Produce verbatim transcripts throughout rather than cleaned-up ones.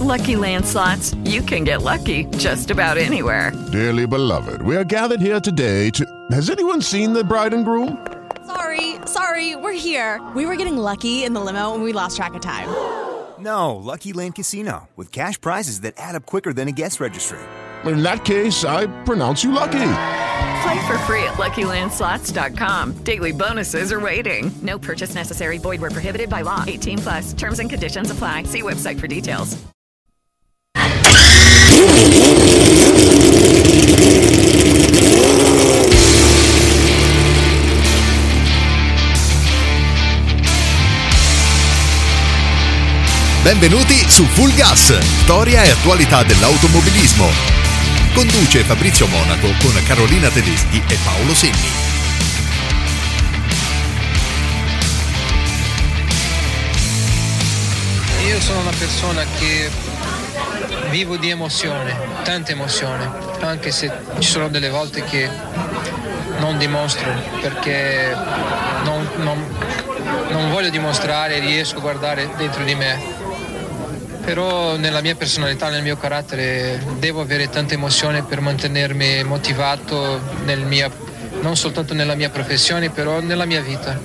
Lucky Land Slots, you can get lucky just about anywhere. Dearly beloved, we are gathered here today to... Has anyone seen the bride and groom? Sorry, sorry, we're here. We were getting lucky in the limo and we lost track of time. No, Lucky Land Casino, with cash prizes that add up quicker than a guest registry. In that case, I pronounce you lucky. Play for free at Lucky Land Slots dot com. Daily bonuses are waiting. No purchase necessary. Void where prohibited by law. eighteen plus. Terms and conditions apply. See website for details. Benvenuti su Full Gas, storia e attualità dell'automobilismo. Conduce Fabrizio Monaco con Carolina Tedeschi e Paolo Senni. Io sono una persona che vivo di emozione, tanta emozione, anche se ci sono delle volte che non dimostro perché non, non, non voglio dimostrare, riesco a guardare dentro di me. Però nella mia personalità, nel mio carattere devo avere tanta emozione per mantenermi motivato nel mia, non soltanto nella mia professione, però nella mia vita.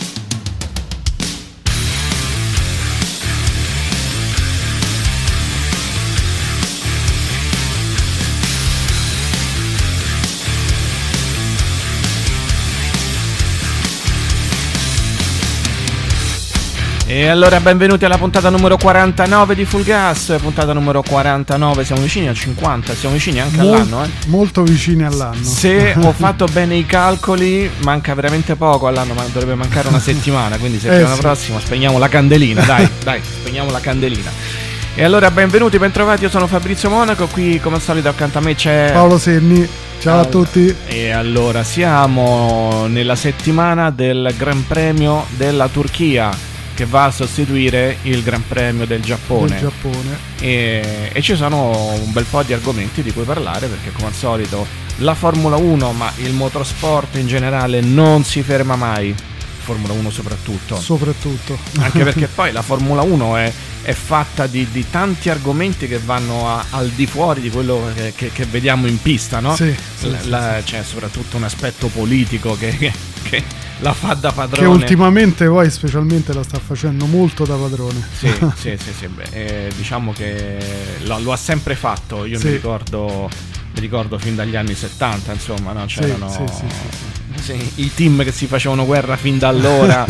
E allora benvenuti alla puntata numero quarantanove di Full Gas, puntata numero quarantanove, siamo vicini al cinquanta, siamo vicini anche Mol- all'anno eh. Molto vicini all'anno. Se ho fatto bene i calcoli manca veramente poco all'anno, ma dovrebbe mancare una settimana, quindi settimana eh sì. prossima spegniamo la candelina, dai, dai, spegniamo la candelina. E allora benvenuti, bentrovati, io sono Fabrizio Monaco, qui come al solito accanto a me c'è Paolo Senni, ciao allora, a tutti. E allora siamo nella settimana del Gran Premio della Turchia, che va a sostituire il Gran Premio del Giappone, del Giappone. E, e ci sono un bel po' di argomenti di cui parlare, perché come al solito la Formula uno, ma il motorsport in generale non si ferma mai, Formula uno soprattutto soprattutto anche perché poi la Formula uno è, è fatta di, di tanti argomenti che vanno a, al di fuori di quello che, che, che vediamo in pista, no? Sì, la, sì, la, sì, c'è soprattutto un aspetto politico che, che, che la fa da padrone, che ultimamente poi specialmente la sta facendo molto da padrone. Sì, sì, sì, sì beh, eh, diciamo che lo, lo ha sempre fatto. Io sì. mi ricordo mi ricordo fin dagli anni settanta, insomma, no? C'erano sì, sì, sì, sì, sì, i team che si facevano guerra fin da allora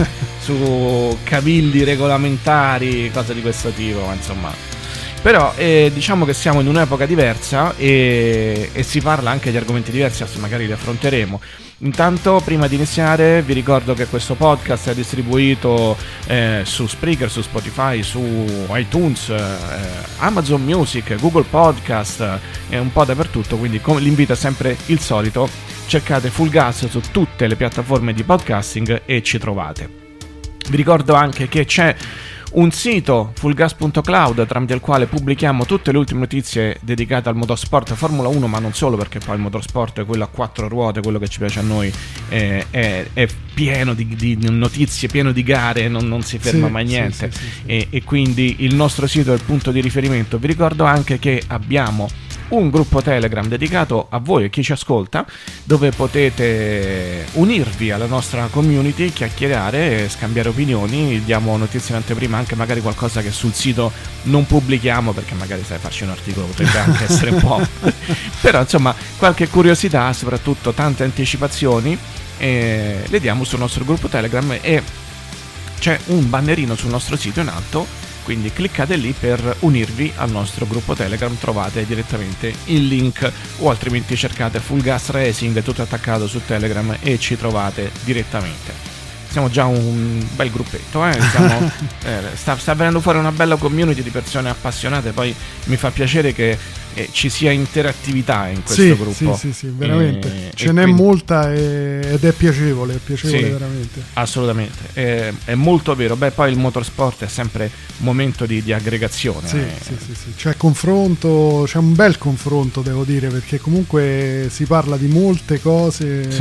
su cavilli regolamentari, cose di questo tipo, ma insomma. Però eh, diciamo che siamo in un'epoca diversa e, e si parla anche di argomenti diversi, adesso magari li affronteremo. Intanto, prima di iniziare, vi ricordo che questo podcast è distribuito eh, su Spreaker, su Spotify, su iTunes, eh, Amazon Music, Google Podcast e eh, un po' dappertutto, quindi come l'invito è sempre il solito: cercate Full Gas su tutte le piattaforme di podcasting e ci trovate. Vi ricordo anche che c'è un sito fullgas punto cloud tramite il quale pubblichiamo tutte le ultime notizie dedicate al motorsport Formula uno, ma non solo, perché poi il motorsport è quello a quattro ruote, quello che ci piace a noi, è, è, è pieno di, di notizie, pieno di gare, non, non si ferma sì, mai niente, sì, sì, sì, sì. E, e quindi il nostro sito è il punto di riferimento. Vi ricordo anche che abbiamo un gruppo Telegram dedicato a voi e chi ci ascolta, dove potete unirvi alla nostra community, chiacchierare, scambiare opinioni, diamo notizie in anteprima, anche magari qualcosa che sul sito non pubblichiamo, perché magari sai, farci un articolo potrebbe anche essere un po', però insomma qualche curiosità, soprattutto tante anticipazioni, eh, le diamo sul nostro gruppo Telegram, e c'è un bannerino sul nostro sito in alto, quindi cliccate lì per unirvi al nostro gruppo Telegram, trovate direttamente il link, o altrimenti cercate Full Gas Racing tutto attaccato su Telegram e ci trovate direttamente. Siamo già un bel gruppetto, eh? Siamo, eh, sta, sta venendo fuori una bella community di persone appassionate, poi mi fa piacere che eh, ci sia interattività in questo sì, gruppo. Sì, sì, sì, veramente. E, Ce e n'è quindi... molta e, ed è piacevole, è piacevole sì, veramente. Assolutamente, è, è molto vero. Beh, poi il motorsport è sempre momento di, di aggregazione. Sì, eh. sì, sì, sì. C'è confronto, c'è un bel confronto, devo dire, perché comunque si parla di molte cose. Sì.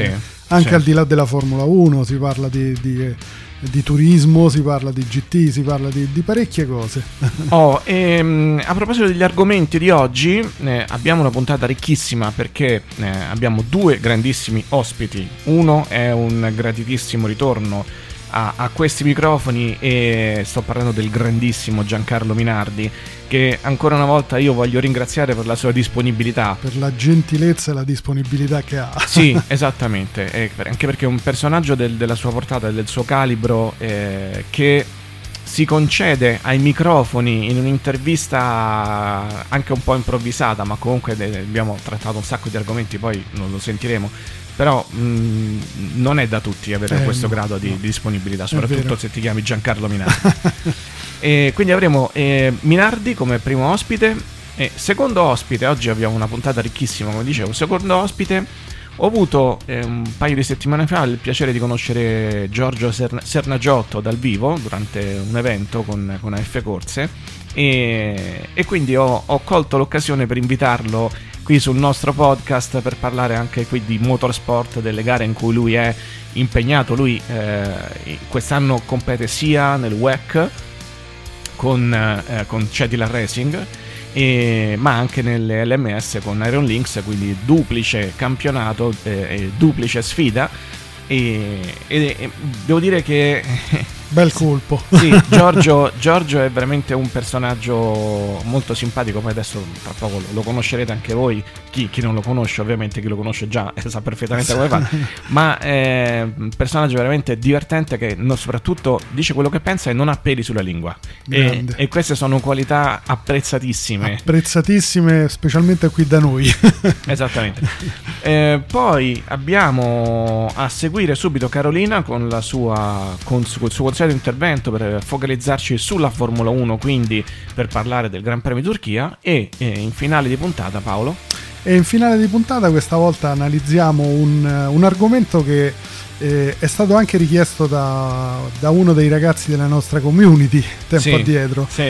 anche certo. al di là della Formula uno, si parla di, di, di turismo, si parla di G T, si parla di, di parecchie cose. Oh, ehm, a proposito degli argomenti di oggi, eh, abbiamo una puntata ricchissima perché eh, abbiamo due grandissimi ospiti. Uno è un gratitissimo ritorno a, a questi microfoni e sto parlando del grandissimo Giancarlo Minardi, che ancora una volta io voglio ringraziare per la sua disponibilità, per la gentilezza e la disponibilità che ha. Sì, esattamente, e anche perché è un personaggio del, della sua portata, del suo calibro, eh, che si concede ai microfoni in un'intervista anche un po' improvvisata, ma comunque abbiamo trattato un sacco di argomenti, poi non lo sentiremo, però mh, non è da tutti avere eh, questo no, grado di, no. di disponibilità, soprattutto se ti chiami Giancarlo Minardi. E quindi avremo eh, Minardi come primo ospite e secondo ospite. Oggi abbiamo una puntata ricchissima, come dicevo. Secondo ospite ho avuto eh, un paio di settimane fa il piacere di conoscere Giorgio Serna- Sernagiotto dal vivo durante un evento con, con A F Corse e, e quindi ho, ho colto l'occasione per invitarlo qui sul nostro podcast per parlare anche qui di motorsport, delle gare in cui lui è impegnato. Lui eh, quest'anno compete sia nel W E C con, eh, con Cedilar Racing, e, ma anche nelle L M S con Iron Lynx, quindi duplice campionato e eh, duplice sfida, e, e, e devo dire che bel colpo. Sì, Giorgio, Giorgio è veramente un personaggio molto simpatico. Poi adesso tra poco lo, lo conoscerete anche voi, chi, chi non lo conosce, ovviamente chi lo conosce già sa perfettamente come fa, ma è un personaggio veramente divertente che non, soprattutto dice quello che pensa e non ha peli sulla lingua, e, e queste sono qualità apprezzatissime apprezzatissime specialmente qui da noi. Esattamente. Eh, poi abbiamo a seguire subito Carolina con la sua con il suo consueto intervento per focalizzarci sulla Formula uno, quindi per parlare del Gran Premio di Turchia, e, e in finale di puntata Paolo. E in finale di puntata questa volta analizziamo un, un argomento che eh, è stato anche richiesto da, da uno dei ragazzi della nostra community tempo sì, addietro. Sì.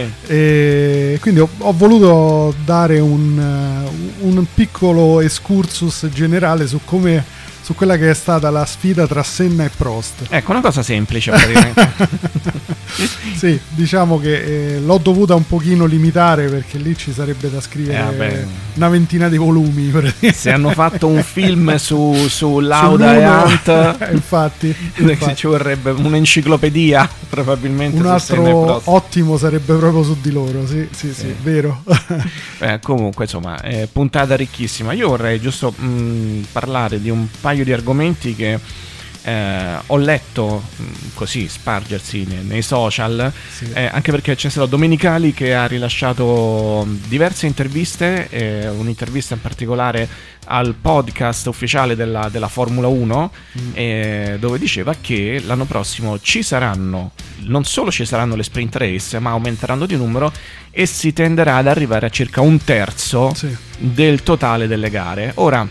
E quindi ho, ho voluto dare un, un piccolo excursus generale su come su quella che è stata la sfida tra Senna e Prost. Ecco, una cosa semplice praticamente. Sì, diciamo che eh, l'ho dovuta un pochino limitare perché lì ci sarebbe da scrivere eh, una ventina di volumi. Se hanno fatto un film su, su Lauda e Hunt, infatti, infatti ci vorrebbe un'enciclopedia probabilmente. Un altro ottimo sarebbe proprio su di loro, sì, sì, sì, sì, vero. Eh, comunque, insomma, eh, puntata ricchissima. Io vorrei giusto mh, parlare di un paio di argomenti che eh, ho letto mh, così spargersi nei, nei social, sì. eh, anche perché c'è stato Domenicali che ha rilasciato diverse interviste, eh, un'intervista in particolare al podcast ufficiale della, della Formula uno, mm. eh, dove diceva che l'anno prossimo ci saranno, non solo ci saranno le sprint race, ma aumenteranno di numero e si tenderà ad arrivare a circa un terzo sì. del totale delle gare. Ora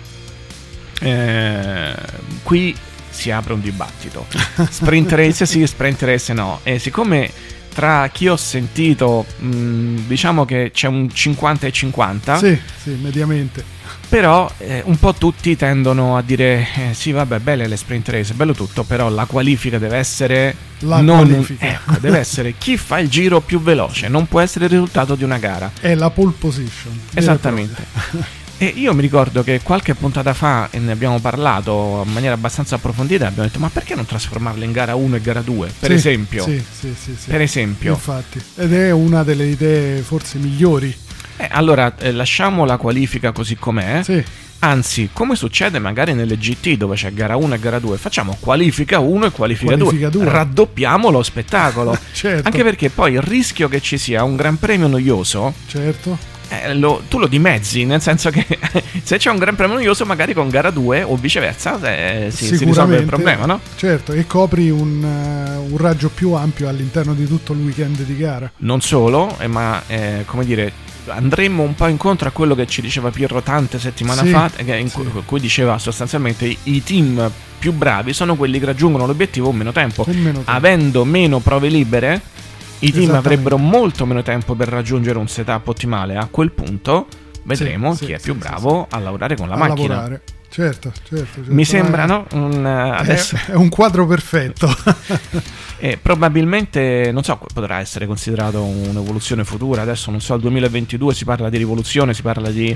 Eh, qui si apre un dibattito. Sprint race sì, sprint race no. E siccome tra chi ho sentito mh, diciamo che c'è un cinquanta e cinquanta, sì, sì, mediamente. Però eh, un po' tutti tendono a dire eh, sì, vabbè, belle le sprint race, bello tutto, però la qualifica deve essere la non qualifica. Ecco, deve essere chi fa il giro più veloce, non può essere il risultato di una gara. È la pole position. Esattamente. E io mi ricordo che qualche puntata fa, e ne abbiamo parlato in maniera abbastanza approfondita, abbiamo detto ma perché non trasformarle in gara uno e gara due, per sì, esempio? Sì, sì, sì, sì. Per esempio. Infatti. Ed è una delle idee forse migliori. Eh, allora, eh, lasciamo la qualifica così com'è. Sì. Anzi, come succede magari nelle G T dove c'è gara uno e gara due, facciamo qualifica uno e qualifica, qualifica due. due. Raddoppiamo lo spettacolo. Certo. Anche perché poi il rischio che ci sia un gran premio noioso, certo. Eh, lo, tu lo dimezzi, nel senso che se c'è un gran premio noioso magari con gara due o viceversa eh, si, si risolve il problema, no? Certo, e copri un, uh, un raggio più ampio all'interno di tutto il weekend di gara. Non solo, eh, ma eh, come dire, andremmo un po' incontro a quello che ci diceva Pirro tante settimane sì, fa, eh, in sì. cui, cui diceva sostanzialmente i, i team più bravi sono quelli che raggiungono l'obiettivo in meno tempo, in meno tempo. Avendo meno prove libere. I team avrebbero molto meno tempo per raggiungere un setup ottimale. A quel punto vedremo sì, chi sì, è più sì, bravo sì, sì. a lavorare con la a macchina. Lavorare. Certo, certo, certo. Mi sembra, no? Un, adesso... è, è un quadro perfetto. E probabilmente, non so, potrà essere considerato un'evoluzione futura. Adesso non so, al duemilaventidue si parla di rivoluzione, si parla di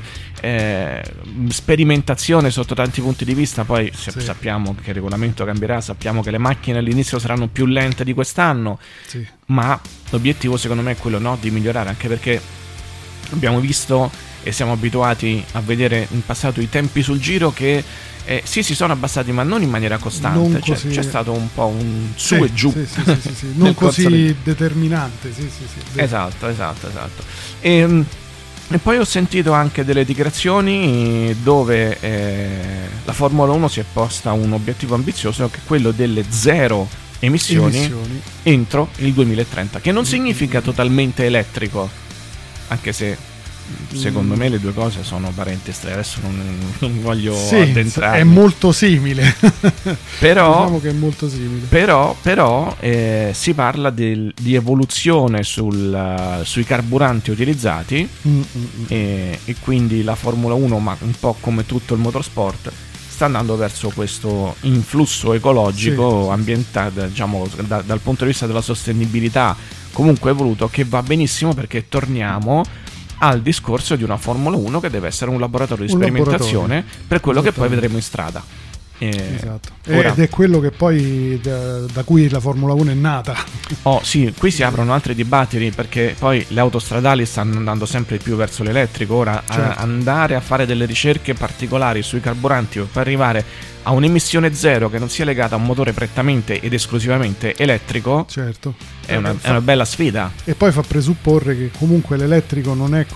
eh, sperimentazione sotto tanti punti di vista. Poi se sì. sappiamo che il regolamento cambierà, sappiamo che le macchine all'inizio saranno più lente di quest'anno, sì. ma l'obiettivo secondo me è quello, no? Di migliorare, anche perché abbiamo visto e siamo abituati a vedere in passato i tempi sul giro che eh, sì si sono abbassati, ma non in maniera costante. Cioè, c'è stato un po' un su sì, e giù, sì, sì, sì, sì, sì. non così del... determinante. Sì, sì, sì, esatto, esatto, esatto. E, e poi ho sentito anche delle dichiarazioni dove eh, la Formula uno si è posta un obiettivo ambizioso, che è quello delle zero emissioni, emissioni. entro il duemilatrenta, che non significa totalmente elettrico, anche se secondo me le due cose sono parenti estremi. Adesso non, non voglio sì, addentrarmi. È molto simile. Però, diciamo che è molto simile. Però, però eh, si parla del, di evoluzione sul, sui carburanti utilizzati mm, mm, e, e quindi la Formula uno, ma un po' come tutto il motorsport, sta andando verso questo influsso ecologico, sì, ambientale, diciamo, da, dal punto di vista della sostenibilità comunque evoluto, che va benissimo, perché torniamo al discorso di una Formula uno che deve essere un laboratorio di un sperimentazione laboratorio. Per quello che poi vedremo in strada. Eh, esatto. Ora, ed è quello che poi da, da cui la Formula uno è nata. Oh sì, qui si aprono altri dibattiti, perché poi le autostradali stanno andando sempre più verso l'elettrico. Ora certo. a, andare a fare delle ricerche particolari sui carburanti per arrivare a un'emissione zero che non sia legata a un motore prettamente ed esclusivamente elettrico, certo. è, una, è una bella sfida. E poi fa presupporre che comunque l'elettrico non è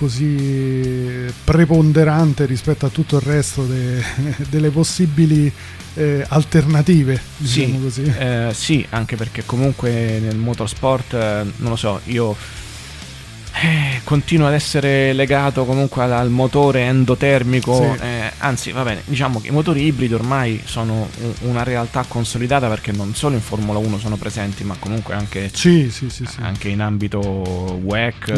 così preponderante rispetto a tutto il resto de, delle possibili eh, alternative, diciamo sì, così. Eh, sì, anche perché comunque nel motorsport, eh, non lo so, io Eh, continuo ad essere legato comunque al, al motore endotermico, sì. eh, anzi va bene, diciamo che i motori ibridi ormai sono un, una realtà consolidata, perché non solo in Formula uno sono presenti, ma comunque anche, sì, sì, sì, sì. anche in ambito W E C,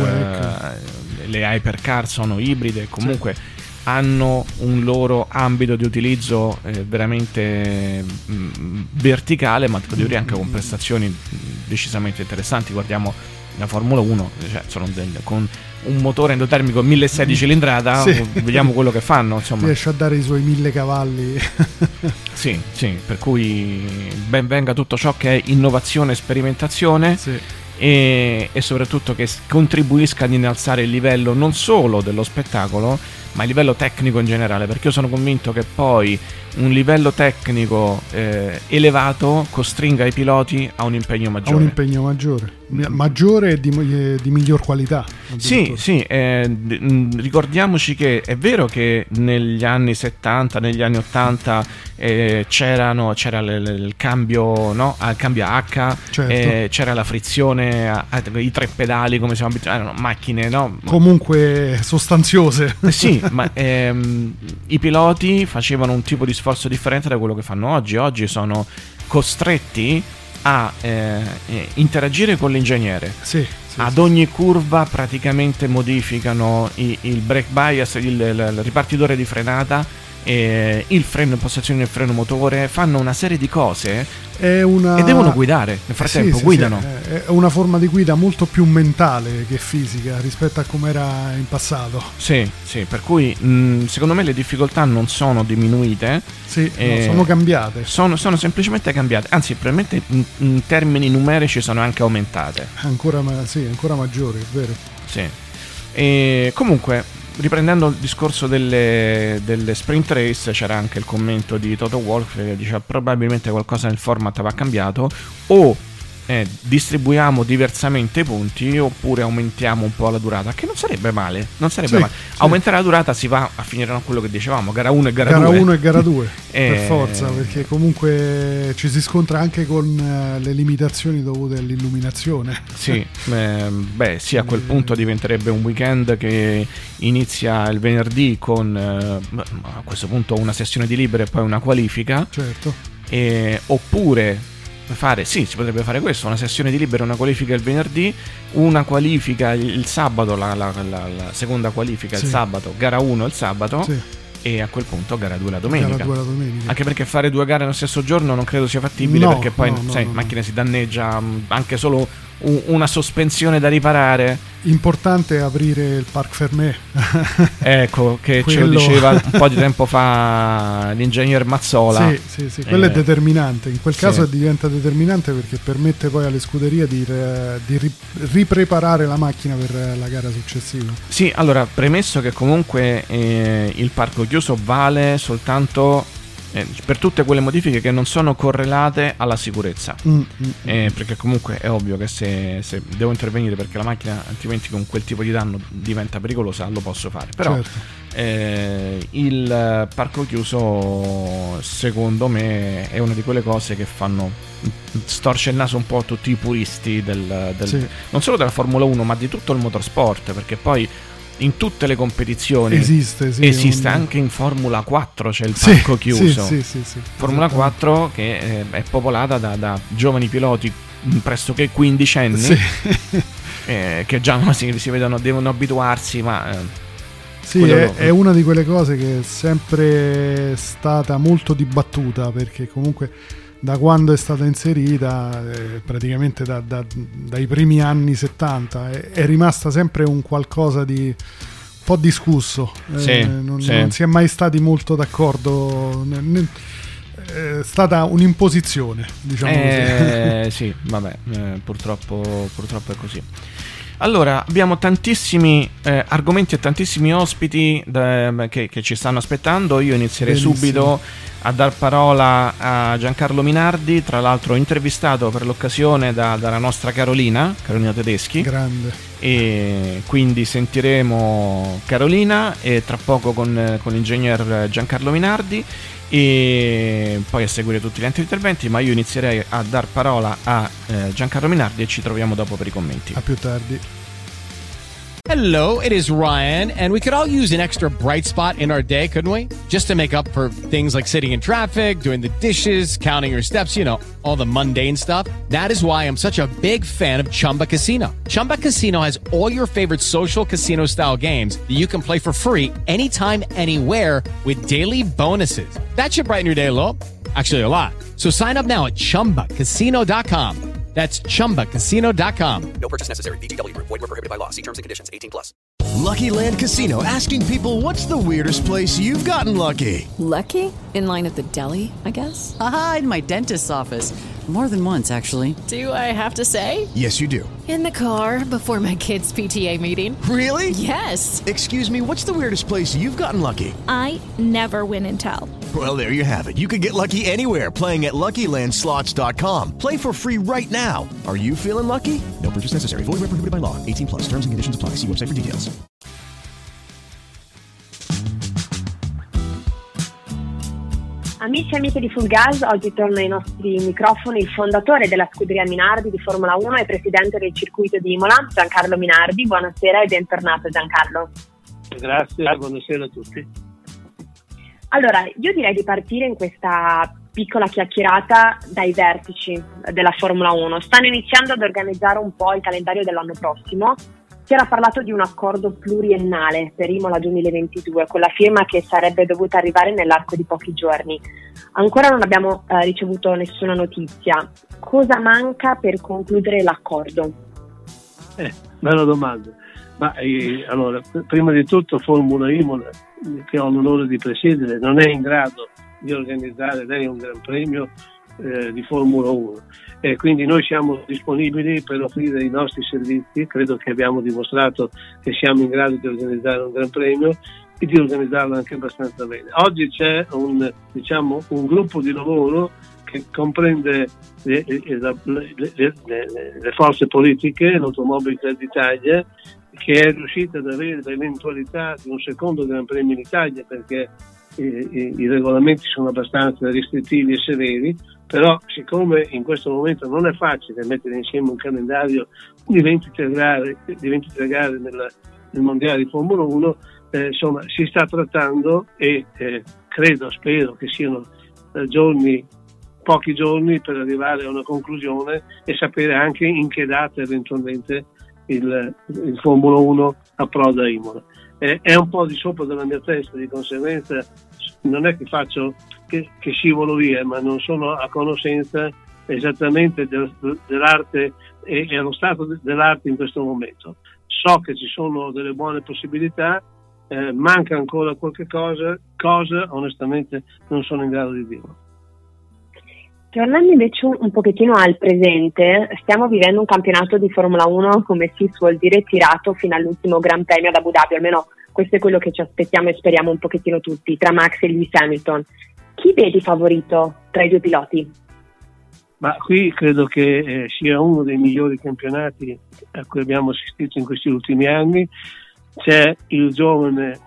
eh, le hypercar sono ibride, comunque sì. hanno un loro ambito di utilizzo eh, veramente mh, verticale, ma devo dire anche con prestazioni decisamente interessanti. Guardiamo la Formula uno, cioè sono del, con un motore endotermico milleseiscentossedici cilindrata, sì. vediamo quello che fanno, insomma. Riesce a dare i suoi mille cavalli. Sì, sì, per cui ben venga tutto ciò che è innovazione e sperimentazione, sì. e, e soprattutto che contribuisca ad innalzare il livello non solo dello spettacolo, ma il livello tecnico in generale, perché io sono convinto che poi un livello tecnico eh, elevato costringa i piloti a un impegno maggiore. A un impegno maggiore, maggiore e di, di miglior qualità. Sì, sì, eh, ricordiamoci che è vero che negli anni settanta, negli anni ottanta eh, c'erano, c'era l, l, il cambio, no? Al cambio a H, certo. eh, c'era la frizione, a, a, i tre pedali, come siamo abituati, erano macchine, no? Comunque sostanziose. Sì, ma ehm, i piloti facevano un tipo di sforzo differente da quello che fanno oggi. Oggi sono costretti a eh, interagire con l'ingegnere. Sì, sì, ad sì, ogni curva praticamente modificano i, il brake bias, il, il, il ripartitore di frenata, eh, il freno in postazione del freno motore, fanno una serie di cose. È una... e devono guidare, nel frattempo sì, guidano. Sì, è una forma di guida molto più mentale che fisica rispetto a come era in passato. Sì, sì, per cui mh, secondo me le difficoltà non sono diminuite. Sì, eh, no, sono cambiate. Sono, sono semplicemente cambiate, anzi probabilmente in, in termini numerici sono anche aumentate. Ancora, sì, ancora maggiori, è vero. Sì. E comunque, riprendendo il discorso delle, delle sprint race, c'era anche il commento di Toto Wolff che diceva probabilmente qualcosa nel format va cambiato, o eh, distribuiamo diversamente i punti, oppure aumentiamo un po' la durata, che non sarebbe male, non sarebbe sì, male. Sì. Aumentare la durata si va a finire con quello che dicevamo, gara uno e gara due. Gara uno e gara due, e... per forza, perché comunque ci si scontra anche con uh, le limitazioni dovute all'illuminazione. Sì, eh, beh, sì, a quel punto diventerebbe un weekend che inizia il venerdì con eh, a questo punto una sessione di libere e poi una qualifica. Certo. E, oppure fare, sì, si potrebbe fare questo, una sessione di libero, una qualifica il venerdì, una qualifica il sabato, la, la, la, la seconda qualifica sì. il sabato, gara uno il sabato sì. e a quel punto gara due la domenica. Gara due la domenica. Anche perché fare due gare nello stesso giorno non credo sia fattibile, no, perché poi no, no, sai, no, macchina no. si danneggia, anche solo un, una sospensione da riparare. Importante è aprire il Parc Fermé. Ecco, che quello... ce lo diceva un po' di tempo fa l'ingegner Mazzola. Sì, sì, sì, quello eh, è determinante. In quel sì. caso diventa determinante perché permette poi alle scuderie di, di ri, ripreparare la macchina per la gara successiva. Sì, allora, premesso che comunque eh, il parco chiuso vale soltanto eh, per tutte quelle modifiche che non sono correlate alla sicurezza. Mm, mm, eh, perché comunque è ovvio che se, se devo intervenire perché la macchina altrimenti con quel tipo di danno diventa pericolosa, lo posso fare. Però certo. eh, il parco chiuso secondo me è una di quelle cose che fanno storce il naso un po' a tutti i puristi del, del sì. non solo della Formula uno ma di tutto il motorsport, perché poi in tutte le competizioni esiste, sì, esiste un... anche in Formula quattro c'è il parco sì, chiuso sì, sì, sì, sì, Formula quattro che eh, è popolata da, da giovani piloti pressoché quindicenni sì. eh, che già si, si vedono, devono abituarsi, ma eh, sì, è, è una di quelle cose che è sempre stata molto dibattuta, perché comunque da quando è stata inserita, eh, praticamente da, da, dai primi anni settanta, è, è rimasta sempre un qualcosa di un po' discusso. Sì, eh, non, sì. non si è mai stati molto d'accordo. È stata un'imposizione, diciamo eh, così. Sì, vabbè, eh, purtroppo, purtroppo è così. Allora, abbiamo tantissimi eh, argomenti e tantissimi ospiti da, che, che ci stanno aspettando. Io inizierei Benissimo. subito a dar parola a Giancarlo Minardi, tra l'altro intervistato per l'occasione da, dalla nostra Carolina, Carolina Tedeschi. Grande. E quindi sentiremo Carolina e tra poco con, con l'ingegner Giancarlo Minardi e poi a seguire tutti gli altri interventi, ma io inizierei a dar parola a eh, Giancarlo Minardi e ci troviamo dopo per i commenti. A più tardi. Hello, it is Ryan, and we could all use an extra bright spot in our day, couldn't we? Just to make up for things like sitting in traffic, doing the dishes, counting your steps, you know, all the mundane stuff. That is why I'm such a big fan of Chumba Casino. Chumba Casino has all your favorite social casino style games that you can play for free anytime, anywhere with daily bonuses. That should brighten your day a little. Actually, a lot. So sign up now at chumba casino dot com. That's chumba casino dot com. No purchase necessary. V G W Group. Void where prohibited by law. See terms and conditions. eighteen plus. Lucky Land Casino, asking people, what's the weirdest place you've gotten lucky? Lucky? In line at the deli, I guess? Aha, in my dentist's office. More than once, actually. Do I have to say? Yes, you do. In the car before my kids' P T A meeting. Really? Yes. Excuse me, what's the weirdest place you've gotten lucky? I never win and tell. Well, there you have it. You can get lucky anywhere, playing at Lucky Land Slots dot com. Play for free right now. Are you feeling lucky? No purchase necessary. Void where prohibited by law. eighteen plus. Terms and conditions apply. See website for details. Amici e amiche di Full Gas, oggi torna ai nostri microfoni il fondatore della scuderia Minardi di Formula uno e presidente del circuito di Imola, Giancarlo Minardi. Buonasera e bentornato Giancarlo. Grazie, buonasera a tutti. Allora, io direi di partire in questa piccola chiacchierata dai vertici della Formula uno. Stanno iniziando ad organizzare un po' il calendario dell'anno prossimo. Si era parlato di un accordo pluriennale per Imola duemilaventidue, con la firma che sarebbe dovuta arrivare nell'arco di pochi giorni. Ancora non abbiamo eh, ricevuto nessuna notizia. Cosa manca per concludere l'accordo? Eh, bella domanda. Ma eh, allora, prima di tutto Formula Imola, che ho l'onore di presiedere, non è in grado di organizzare lei un gran premio eh, di Formula uno. E quindi noi siamo disponibili per offrire i nostri servizi. Credo che abbiamo dimostrato che siamo in grado di organizzare un gran premio e di organizzarlo anche abbastanza bene. Oggi c'è un, diciamo, un gruppo di lavoro che comprende le, le, le, le, le forze politiche, l'Automobile Club d'Italia, che è riuscita ad avere l'eventualità di un secondo gran premio in Italia, perché i, i, i regolamenti sono abbastanza restrittivi e severi. Però siccome in questo momento non è facile mettere insieme un calendario di ventitré gare, di ventitré gare nel, nel mondiale di Formula uno, eh, insomma si sta trattando e eh, credo, spero che siano eh, giorni pochi giorni per arrivare a una conclusione e sapere anche in che data eventualmente il, il Formula uno approda a Imola. Eh, è un po' di sopra della mia testa, di conseguenza non è che faccio che, che scivolo via, ma non sono a conoscenza esattamente del, dell'arte e, e allo stato dell'arte in questo momento. So che ci sono delle buone possibilità, eh, manca ancora qualche cosa, cosa onestamente non sono in grado di dirlo. Tornando invece un, un pochettino al presente, stiamo vivendo un campionato di Formula uno, come si suol dire, tirato fino all'ultimo Gran Premio ad Abu Dhabi, almeno questo è quello che ci aspettiamo e speriamo un pochettino tutti, tra Max e Lewis Hamilton. Chi vedi favorito tra i due piloti? Ma qui credo che eh, sia uno dei migliori campionati a cui abbiamo assistito in questi ultimi anni. C'è il giovane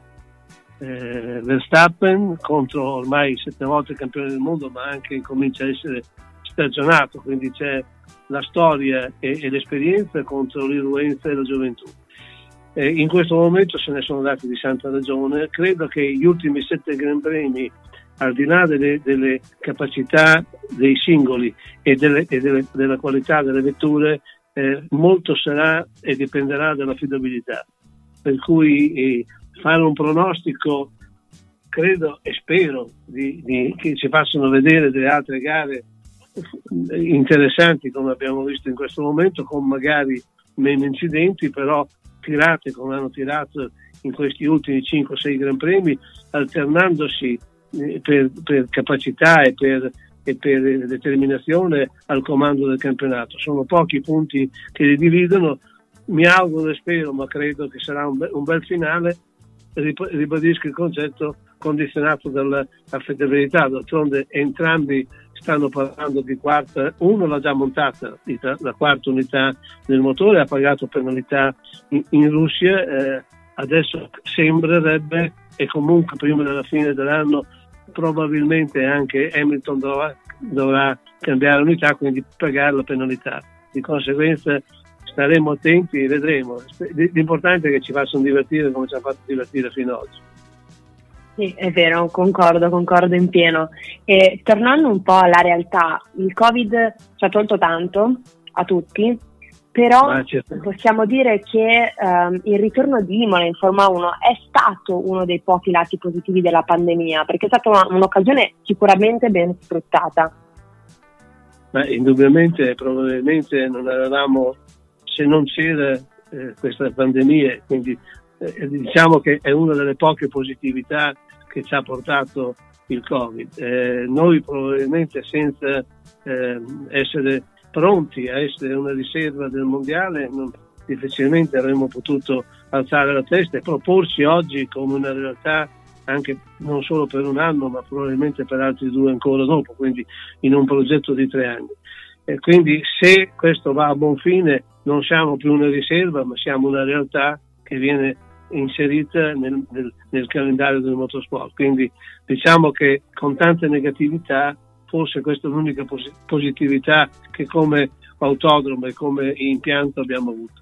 eh, Verstappen contro ormai sette volte campione del mondo, ma anche comincia a essere stagionato, quindi c'è la storia e, e l'esperienza contro l'irruenza e la gioventù. Eh, in questo momento se ne sono dati di santa ragione. Credo che gli ultimi sette Gran Premi, al di là delle, delle capacità dei singoli e, delle, e delle, della qualità delle vetture, eh, molto sarà e dipenderà dall'affidabilità. Per cui eh, fare un pronostico, credo e spero di, di, che ci facciano vedere delle altre gare interessanti come abbiamo visto in questo momento, con magari meno incidenti, però tirate come hanno tirato in questi ultimi cinque sei Gran Premi, alternandosi Per, per capacità e per, e per determinazione al comando del campionato. Sono pochi i punti che li dividono. Mi auguro e spero, ma credo che sarà un, be- un bel finale. Ribadisco il concetto condizionato dall'affidabilità. D'altronde entrambi stanno parlando di quarta, uno l'ha già montata la quarta unità del motore, ha pagato penalità in, in Russia, eh, adesso sembrerebbe, e comunque prima della fine dell'anno probabilmente anche Hamilton dovrà, dovrà cambiare unità, quindi pagare la penalità. Di conseguenza staremo attenti e vedremo. L'importante è che ci facciano divertire come ci hanno fatto divertire fino ad oggi. Sì, è vero, concordo, concordo in pieno. E tornando un po' alla realtà, il Covid ci ha tolto tanto a tutti, però ah, certo. Possiamo dire che um, il ritorno di Imola in Formula uno è stato uno dei pochi lati positivi della pandemia, perché è stata una, un'occasione sicuramente ben sfruttata. Ma indubbiamente, probabilmente non avevamo, se non c'era eh, questa pandemia, quindi eh, diciamo che è una delle poche positività che ci ha portato il Covid. Eh, noi probabilmente senza eh, essere pronti a essere una riserva del mondiale non, difficilmente avremmo potuto alzare la testa e proporci oggi come una realtà anche non solo per un anno ma probabilmente per altri due ancora dopo, quindi in un progetto di tre anni. E quindi se questo va a buon fine non siamo più una riserva ma siamo una realtà che viene inserita nel, nel, nel calendario del motorsport, quindi diciamo che con tante negatività forse questa è l'unica pos- positività che come autodromo e come impianto abbiamo avuto.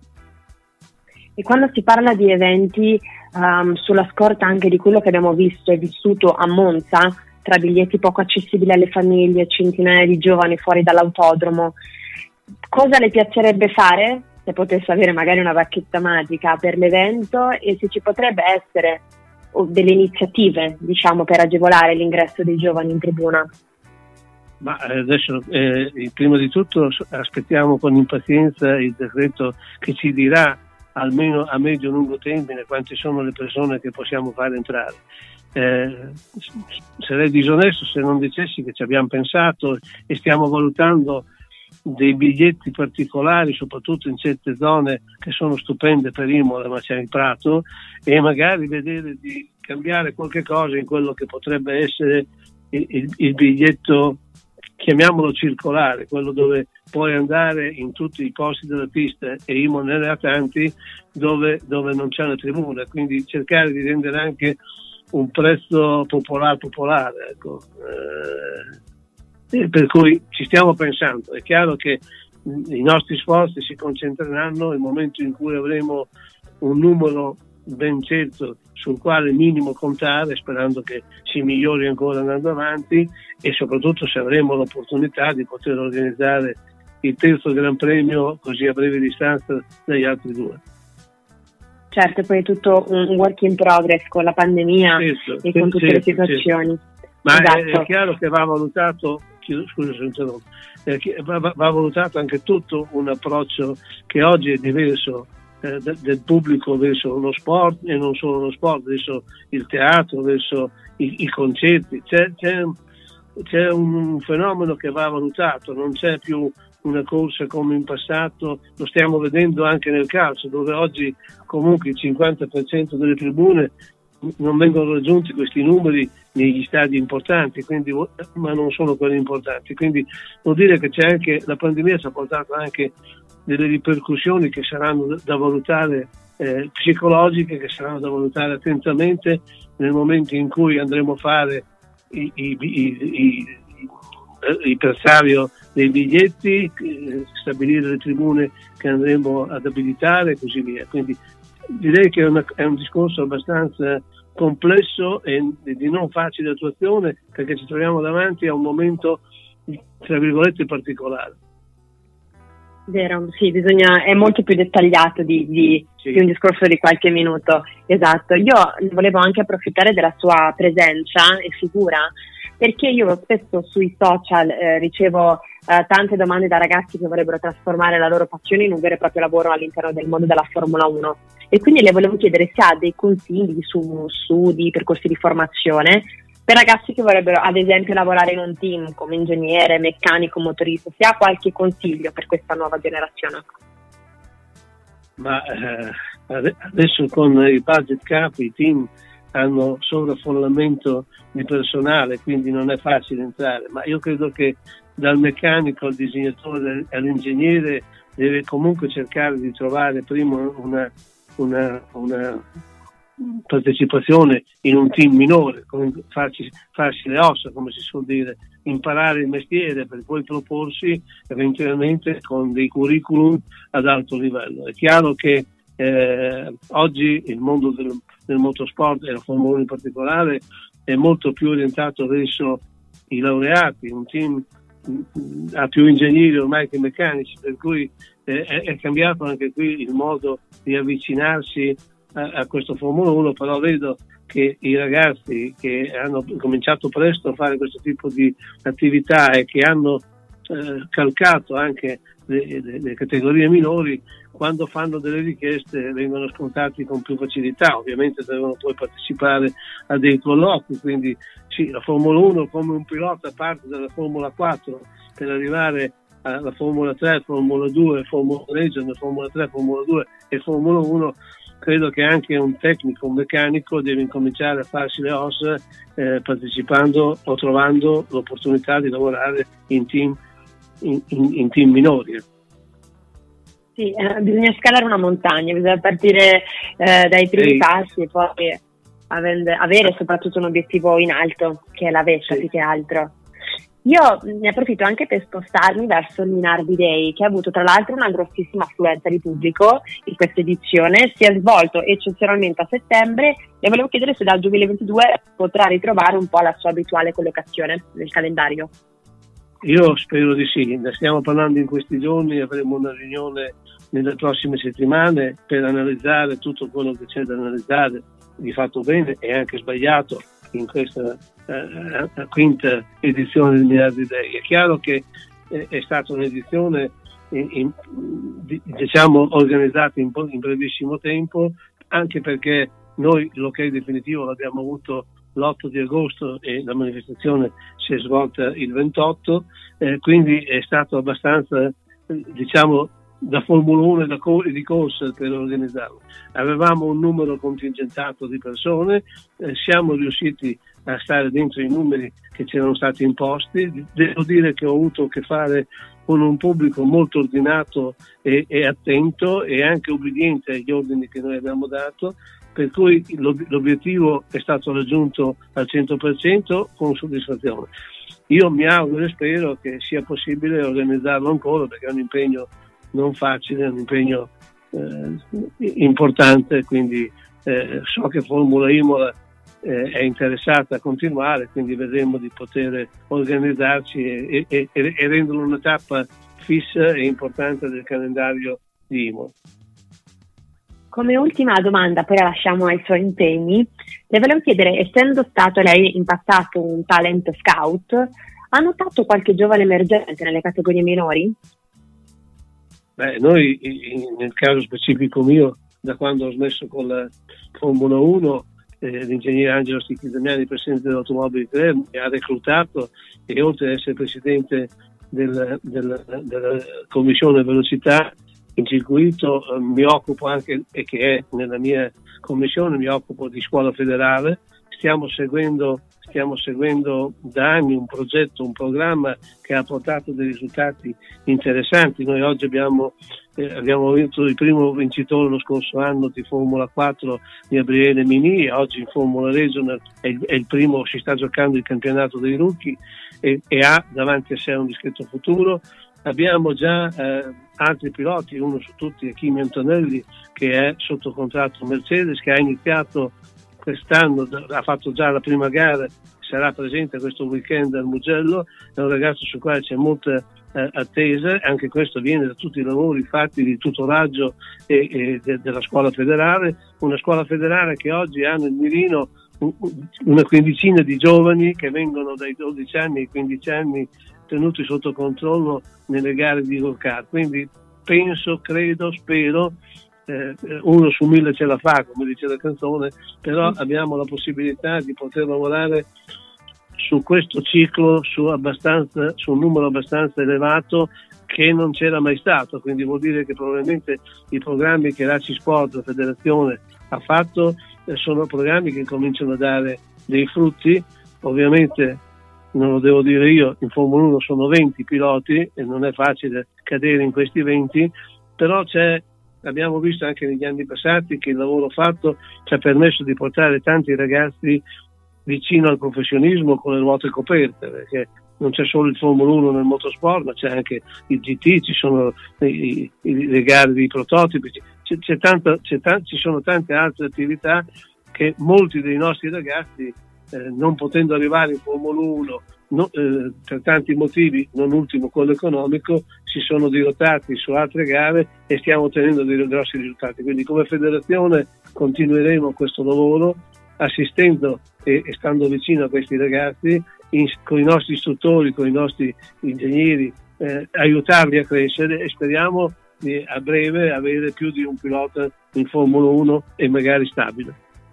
E quando si parla di eventi um, sulla scorta anche di quello che abbiamo visto e vissuto a Monza, tra biglietti poco accessibili alle famiglie, centinaia di giovani fuori dall'autodromo, cosa le piacerebbe fare se potesse avere magari una bacchetta magica per l'evento e se ci potrebbe essere delle iniziative, diciamo, per agevolare l'ingresso dei giovani in tribuna? Ma adesso eh, prima di tutto aspettiamo con impazienza il decreto che ci dirà almeno a medio e lungo termine quante sono le persone che possiamo fare entrare. Eh, sarei disonesto se non dicessi che ci abbiamo pensato e stiamo valutando dei biglietti particolari soprattutto in certe zone che sono stupende per Imola, ma c'è il Prato, e magari vedere di cambiare qualche cosa in quello che potrebbe essere il, il, il biglietto, chiamiamolo circolare, quello dove puoi andare in tutti i posti della pista, e Imola ne ha tanti dove, dove non c'è una tribuna, quindi cercare di rendere anche un prezzo popolare popolare, ecco. Eh, per cui ci stiamo pensando. È chiaro che i nostri sforzi si concentreranno nel momento in cui avremo un numero ben certo sul quale minimo contare, sperando che si migliori ancora andando avanti, e soprattutto se avremo l'opportunità di poter organizzare il terzo Gran Premio così a breve distanza dagli altri due. Certo, poi è tutto un work in progress con la pandemia certo, e con tutte certo, le situazioni. Certo. Ma esatto. è, è chiaro che va valutato, scusa se interrompo, va, va valutato anche tutto un approccio che oggi è diverso eh, del, del pubblico verso lo sport, e non solo lo sport, verso il teatro, verso i, i concerti. C'è, c'è, c'è un fenomeno che va valutato, non c'è più una corsa come in passato, lo stiamo vedendo anche nel calcio, dove oggi comunque il cinquanta per cento delle tribune non vengono raggiunti questi numeri negli stadi importanti, quindi, ma non sono quelli importanti, quindi vuol dire che c'è anche, la pandemia ci ha portato anche delle ripercussioni che saranno da valutare, eh, psicologiche, che saranno da valutare attentamente nel momento in cui andremo a fare i, i, i, i, il prezzario dei biglietti, eh, stabilire le tribune che andremo ad abilitare e così via. Quindi direi che è, una, è un discorso abbastanza complesso e di non facile attuazione, perché ci troviamo davanti a un momento tra virgolette particolare. Vero, sì, bisogna, è molto più dettagliato di, di, sì. di un discorso di qualche minuto. Esatto. Io volevo anche approfittare della sua presenza e figura, perché io spesso sui social eh, ricevo eh, tante domande da ragazzi che vorrebbero trasformare la loro passione in un vero e proprio lavoro all'interno del mondo della Formula uno, e quindi le volevo chiedere se ha dei consigli su studi, percorsi di formazione per ragazzi che vorrebbero ad esempio lavorare in un team come ingegnere, meccanico, motorista, se ha qualche consiglio per questa nuova generazione. Ma eh, adesso con i budget cap i team hanno sovraffollamento di personale, quindi non è facile entrare, ma io credo che dal meccanico al disegnatore all'ingegnere deve comunque cercare di trovare prima una, una, una partecipazione in un team minore, farci, farsi le ossa, come si suol dire, imparare il mestiere per poi proporsi eventualmente con dei curriculum ad alto livello. È chiaro che eh, oggi il mondo del, del motorsport e la Formula uno in particolare è molto più orientato verso i laureati, un team ha più ingegneri ormai che meccanici, per cui eh, è, è cambiato anche qui il modo di avvicinarsi a, a questo Formula uno, però vedo che i ragazzi che hanno cominciato presto a fare questo tipo di attività e che hanno eh, calcato anche le, le, le categorie minori, quando fanno delle richieste vengono scontati con più facilità. Ovviamente devono poi partecipare a dei colloqui, quindi sì, la Formula uno come un pilota parte dalla Formula quattro per arrivare alla Formula tre, Formula due, Formula Region, Formula tre, Formula due e Formula uno. Credo che anche un tecnico, un meccanico deve incominciare a farsi le ossa eh, partecipando o trovando l'opportunità di lavorare in team, in, in, in team minori. Sì, eh, bisogna scalare una montagna, bisogna partire eh, dai primi sì. passi e poi avende, avere soprattutto un obiettivo in alto, che è la vetta sì. più che altro. Io ne approfitto anche per spostarmi verso il Minardi Day, che ha avuto tra l'altro una grossissima affluenza di pubblico in questa edizione, si è svolto eccezionalmente a settembre, e volevo chiedere se dal duemilaventidue potrà ritrovare un po' la sua abituale collocazione nel calendario. Io spero di sì, ne stiamo parlando in questi giorni, avremo una riunione nelle prossime settimane per analizzare tutto quello che c'è da analizzare, di fatto bene e anche sbagliato, in questa eh, quinta edizione del Minardi Day. È chiaro che eh, è stata un'edizione in, in, diciamo organizzata in, in brevissimo tempo, anche perché noi l'ok definitivo l'abbiamo avuto l'otto di agosto e la manifestazione si è svolta il ventotto, eh, quindi è stato abbastanza, diciamo, da Formula uno e da co- di corsa per organizzarlo. Avevamo un numero contingentato di persone, eh, siamo riusciti a stare dentro i numeri che ci erano stati imposti. Devo dire che ho avuto a che fare con un pubblico molto ordinato e, e attento e anche obbediente agli ordini che noi abbiamo dato, per cui l'ob- l'obiettivo è stato raggiunto al cento per cento con soddisfazione. Io mi auguro e spero che sia possibile organizzarlo ancora, perché è un impegno non facile, è un impegno eh, importante, quindi eh, so che Formula Imola eh, è interessata a continuare, quindi vedremo di poter organizzarci e, e, e, e renderlo una tappa fissa e importante del calendario di Imola. Come ultima domanda, poi la lasciamo ai suoi impegni, le volevo chiedere, essendo stato lei in passato un talent scout, ha notato qualche giovane emergente nelle categorie minori? Beh, noi nel caso specifico mio, da quando ho smesso con la Formula uno, eh, l'ingegnere Angelo Sticchi-Damiani, presidente dell'Automobili Club, mi ha reclutato e oltre ad essere presidente del, del, della commissione velocità in circuito, eh, mi occupo anche, e che è nella mia commissione, mi occupo di scuola federale. Stiamo seguendo, stiamo seguendo da anni un progetto, un programma che ha portato dei risultati interessanti. Noi oggi abbiamo, eh, abbiamo vinto il primo vincitore lo scorso anno di Formula quattro, Gabriele Mini, e oggi in Formula Regional è il, è il primo, si sta giocando il campionato dei rookie e, e ha davanti a sé un discreto futuro. Abbiamo già eh, altri piloti, uno su tutti è Kimi Antonelli, che è sotto contratto Mercedes, che ha iniziato quest'anno, ha fatto già la prima gara, sarà presente questo weekend al Mugello, è un ragazzo sul quale c'è molta eh, attesa, anche questo viene da tutti i lavori fatti di tutoraggio e, e de, della scuola federale, una scuola federale che oggi ha nel mirino una quindicina di giovani che vengono dai dodici anni ai quindici anni tenuti sotto controllo nelle gare di go-kart. Quindi penso, credo, spero, eh, uno su mille ce la fa, come dice la canzone, però abbiamo la possibilità di poter lavorare su questo ciclo su, abbastanza, su un numero abbastanza elevato che non c'era mai stato, quindi vuol dire che probabilmente i programmi che l'A C I Sport, la federazione, ha fatto eh, sono programmi che cominciano a dare dei frutti. Ovviamente non lo devo dire io, in Formula uno sono venti piloti e non è facile cadere in questi venti, però c'è, abbiamo visto anche negli anni passati che il lavoro fatto ci ha permesso di portare tanti ragazzi vicino al professionismo con le ruote coperte, perché non c'è solo il Formula uno nel motorsport, ma c'è anche il G T, ci sono i, i, le gare di prototipi, c'è, c'è tanta, c'è t- ci sono tante altre attività che molti dei nostri ragazzi, eh, non potendo arrivare in Formula uno no, eh, per tanti motivi, non ultimo quello economico, si sono dirottati su altre gare e stiamo ottenendo dei grossi risultati. Quindi come federazione continueremo questo lavoro assistendo e, e stando vicino a questi ragazzi, in, con i nostri istruttori, con i nostri ingegneri, eh, aiutarli a crescere e speriamo di a breve avere più di un pilota in Formula uno e magari stabile.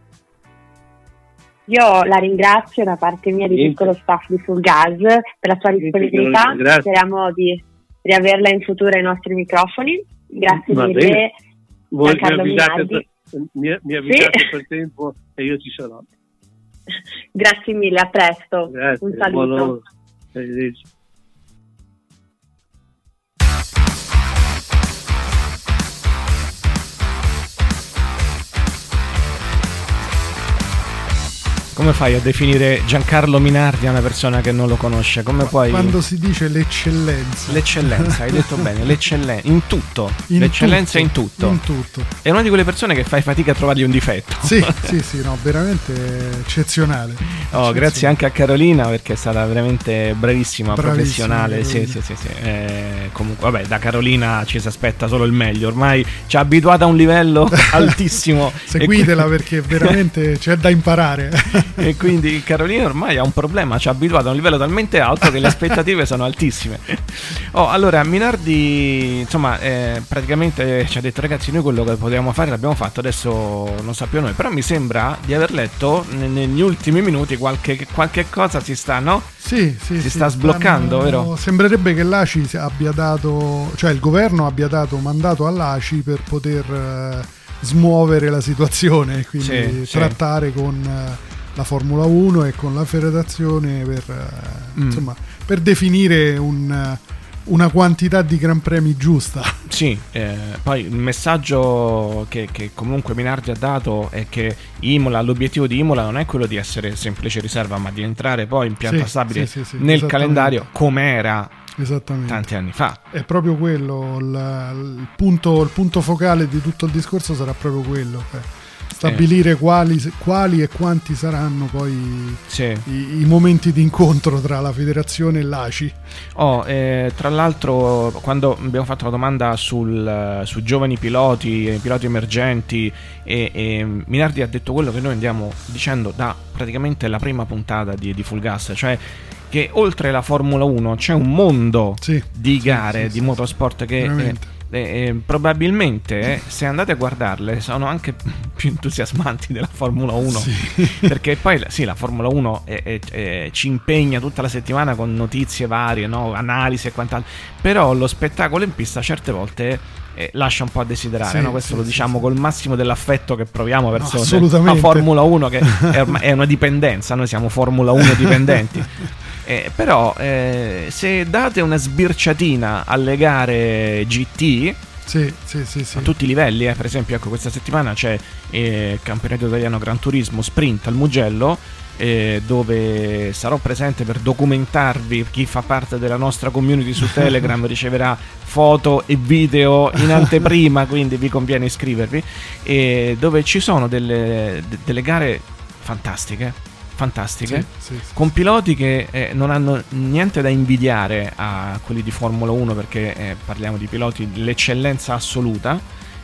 Io la ringrazio da parte mia di tutto lo staff di Full Gas per la sua disponibilità. Grazie. Speriamo di riaverla in futuro ai nostri microfoni. Grazie Va mille. bene. Voi mi Giancarlo avvisate, Minardi. per, mi, mi avvisate Sì. per tempo e io ci sarò. Grazie mille, a presto. Grazie, Un saluto. buon lavoro. Arrivederci. Come fai a definire Giancarlo Minardi a una persona che non lo conosce? Come puoi... Quando si dice l'eccellenza. L'eccellenza, hai detto bene, l'eccellenza in tutto. In l'eccellenza tutto, in tutto. in tutto. È una di quelle persone che fai fatica a trovargli un difetto. Sì, sì, sì, no, veramente eccezionale. Oh, grazie anche a Carolina perché è stata veramente bravissima, Bravissima, professionale. Sì, sì, sì, sì. Eh, comunque, vabbè, da Carolina ci si aspetta solo il meglio. Ormai ci ha abituato a un livello altissimo. Seguitela perché veramente c'è da imparare. E quindi Carolina ormai ha un problema, ci ha abituato a un livello talmente alto che le aspettative sono altissime. Oh, allora Minardi insomma eh, praticamente ci ha detto: ragazzi, noi quello che potevamo fare l'abbiamo fatto, adesso non sappiamo noi. Però mi sembra di aver letto n- negli ultimi minuti qualche, qualche cosa si sta, no? Sì, sì, si sì, sta sbloccando, stanno... vero? Sembrerebbe che l'A C I abbia dato, cioè il governo abbia dato mandato all'A C I per poter eh, smuovere la situazione, quindi Sì, trattare sì. con eh, la Formula uno e con la federazione per, eh, Mm. insomma, per definire un, una quantità di Gran Premi giusta. Sì, eh, poi il messaggio che, che comunque Minardi ha dato è che Imola, l'obiettivo di Imola non è quello di essere semplice riserva, ma di entrare poi in pianta Sì, stabile sì, sì, sì, nel esattamente. calendario come era Esattamente. tanti anni fa. È proprio quello il, il, punto, il punto focale di tutto il discorso sarà proprio quello, cioè stabilire eh. quali, quali e quanti saranno poi sì. i, i momenti di incontro tra la federazione e l'A C I. Oh, eh, tra l'altro, quando abbiamo fatto la domanda sul, su giovani piloti, piloti emergenti, e, e Minardi ha detto quello che noi andiamo dicendo da praticamente la prima puntata di, di Full Gas, cioè che oltre la Formula uno c'è un mondo sì, di gare, sì, sì, di sì, motorsport che eh, eh, probabilmente eh, se andate a guardarle sono anche più entusiasmanti della Formula uno, sì. Perché poi sì, la Formula uno è, è, è, ci impegna tutta la settimana con notizie varie, no? Analisi e quant'altro, però lo spettacolo in pista certe volte Eh, lascia un po' a desiderare, sì, no? Questo sì, lo diciamo sì, col massimo dell'affetto che proviamo verso no, la Formula uno, che è, ormai, è una dipendenza, noi siamo Formula uno dipendenti. Eh, però eh, se date una sbirciatina alle gare G T, sì, sì, sì, sì. a tutti i livelli, eh, per esempio, ecco, questa settimana c'è eh, il campionato italiano Gran Turismo Sprint al Mugello, eh, dove sarò presente per documentarvi. Chi fa parte della nostra community su Telegram riceverà foto e video in anteprima, quindi vi conviene iscrivervi, eh, dove ci sono delle, de- delle gare fantastiche fantastiche sì, sì, sì, con piloti che eh, non hanno niente da invidiare a quelli di Formula uno, perché eh, parliamo di piloti dell'eccellenza assoluta,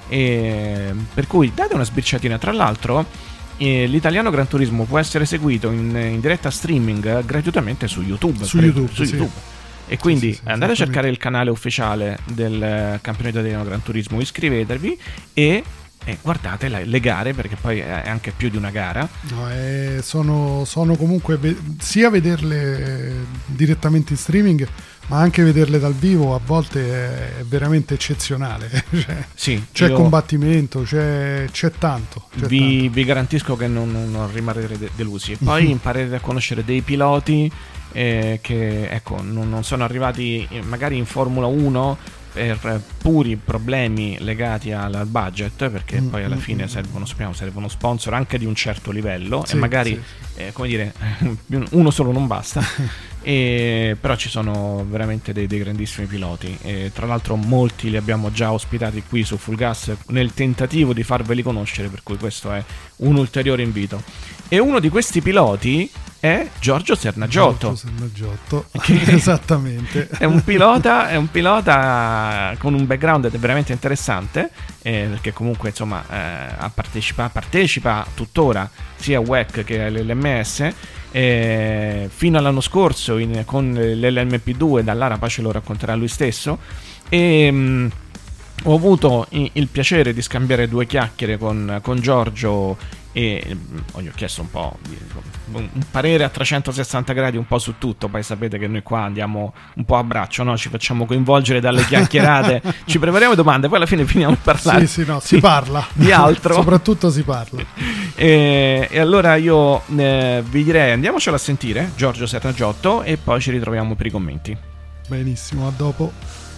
e per cui date una sbirciatina. Tra l'altro eh, l'italiano Gran Turismo può essere seguito in, in diretta streaming gratuitamente su YouTube, su YouTube, su sì. YouTube. E quindi sì, sì, sì, andate a cercare il canale ufficiale del campionato italiano Gran Turismo, iscrivetevi e E guardate le, le gare, perché poi è anche più di una gara. No, eh, sono, sono comunque ve- sia vederle direttamente in streaming, ma anche vederle dal vivo a volte è, è veramente eccezionale. cioè, sì, c'è io combattimento, c'è, c'è tanto. C'è vi, tanto. vi garantisco che non, non rimarrete delusi. E poi imparerete a conoscere dei piloti eh, che ecco non, non sono arrivati magari in Formula uno per puri problemi legati al budget, perché mm, poi alla mm, fine servono, sappiamo, servono sponsor anche di un certo livello, sì, e magari sì, sì. Eh, come dire, uno solo non basta. E, però ci sono veramente dei, dei grandissimi piloti, e tra l'altro molti li abbiamo già ospitati qui su Full Gas nel tentativo di farveli conoscere, per cui questo è un ulteriore invito. E uno di questi piloti è Giorgio Sernagiotto. Giorgio Sernagiotto, esattamente. È un pilota, è un pilota con un background veramente interessante, eh, perché comunque insomma eh, ha partecipa, partecipa tuttora sia a W E C che all'L M S. Eh, fino all'anno scorso in, con l'L M P due, dall'Arapa ce lo racconterà lui stesso, e mh, ho avuto i, il piacere di scambiare due chiacchiere con, con Giorgio, e mh, gli ho chiesto un po' di, un, un parere a trecentosessanta gradi un po' su tutto. Poi sapete che noi qua andiamo un po' a braccio, no? Ci facciamo coinvolgere dalle chiacchierate, ci prepariamo domande, poi alla fine finiamo a parlare. Sì, sì, no, si di, parla di altro. Soprattutto si parla. E, e allora io eh, vi direi andiamocelo a sentire Giorgio Sernagiotto e poi ci ritroviamo per i commenti. Benissimo, a dopo.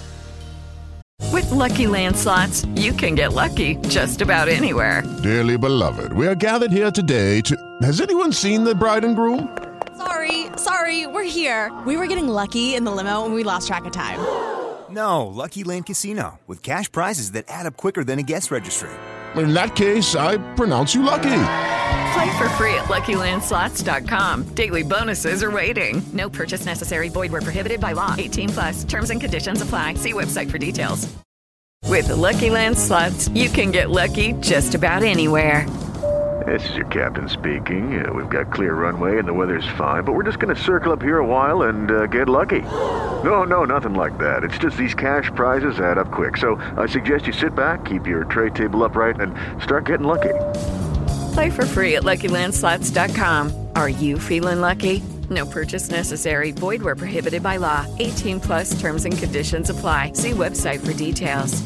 With Lucky Land Slots, you can get lucky just about anywhere. Dearly beloved, we are gathered here today to... Has anyone seen the bride and groom? Sorry, sorry, we're here. We were getting lucky in the limo and we lost track of time. No, Lucky Land Casino, with cash prizes that add up quicker than a guest registry. In that case, I pronounce you lucky. Play for free at Lucky Land Slots dot com. Daily bonuses are waiting. No purchase necessary. Void where prohibited by law. eighteen plus. Terms and conditions apply. See website for details. With the Lucky Land Slots, you can get lucky just about anywhere. This is your captain speaking. Uh, we've got clear runway and the weather's fine, but we're just going to circle up here a while and uh, get lucky. No, no, nothing like that. It's just these cash prizes add up quick. So I suggest you sit back, keep your tray table upright, and start getting lucky. Play for free at Lucky Land Slots dot com. Are you feeling lucky? No purchase necessary. Void where prohibited by law. eighteen plus terms and conditions apply. See website for details.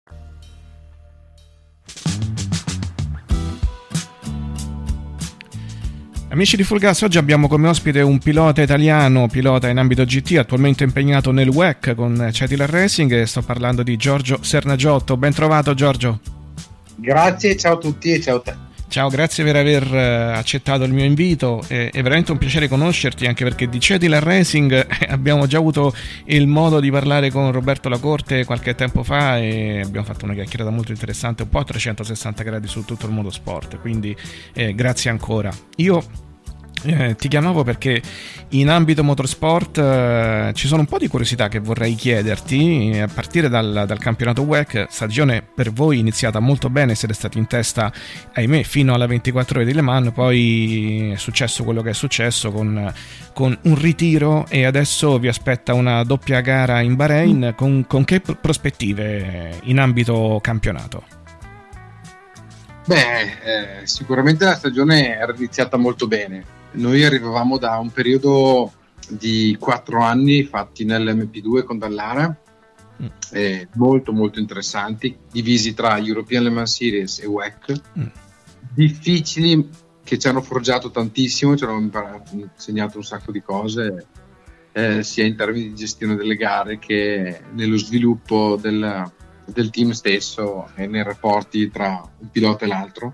Amici di Full Gas, oggi abbiamo come ospite un pilota italiano, pilota in ambito G T, attualmente impegnato nel W E C con Cetilar Racing, e sto parlando di Giorgio Sernagiotto. Ben trovato Giorgio. Grazie, ciao a tutti e ciao a te. Ciao, grazie per aver uh, accettato il mio invito, è, è veramente un piacere conoscerti, anche perché di Cedilar Racing abbiamo già avuto il modo di parlare con Roberto Lacorte qualche tempo fa e abbiamo fatto una chiacchierata molto interessante, un po' a trecentosessanta gradi su tutto il mondo sport, quindi eh, grazie ancora. Io Eh, ti chiamavo perché in ambito motorsport eh, ci sono un po' di curiosità che vorrei chiederti, a partire dal, dal campionato W E C, stagione per voi iniziata molto bene, siete stati in testa, ahimè, fino alla ventiquattro ore di Le Mans, poi è successo quello che è successo con, con un ritiro e adesso vi aspetta una doppia gara in Bahrain, con, con che prospettive in ambito campionato? Beh, eh, sicuramente la stagione era iniziata molto bene. Noi arrivavamo da un periodo di quattro anni fatti nell'M P due con Dallara, mm. eh, molto molto interessanti, divisi tra European Le Mans Series e W E C, mm. difficili, che ci hanno forgiato tantissimo, ci hanno imparato, insegnato un sacco di cose, eh, sia in termini di gestione delle gare che nello sviluppo del, del team stesso e nei rapporti tra un pilota e l'altro.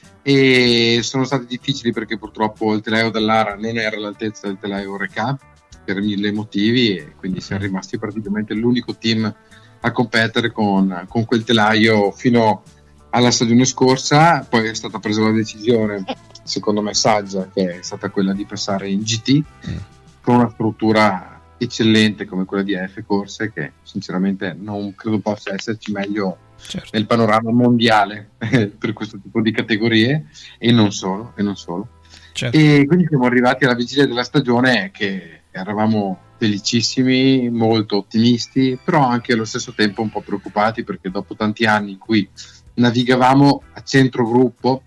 E sono stati difficili perché purtroppo il telaio Dallara non era all'altezza del telaio Recap per mille motivi e quindi siamo rimasti praticamente l'unico team a competere con, con quel telaio fino alla stagione scorsa. Poi è stata presa la decisione, secondo me saggia, che è stata quella di passare in G T mm. con una struttura eccellente come quella di A F Corse, che sinceramente non credo possa esserci meglio certo. nel panorama mondiale per questo tipo di categorie e non solo, e non solo. Certo. E quindi siamo arrivati alla vigilia della stagione che eravamo felicissimi, molto ottimisti, però anche allo stesso tempo un po' preoccupati, perché dopo tanti anni in cui navigavamo a centro gruppo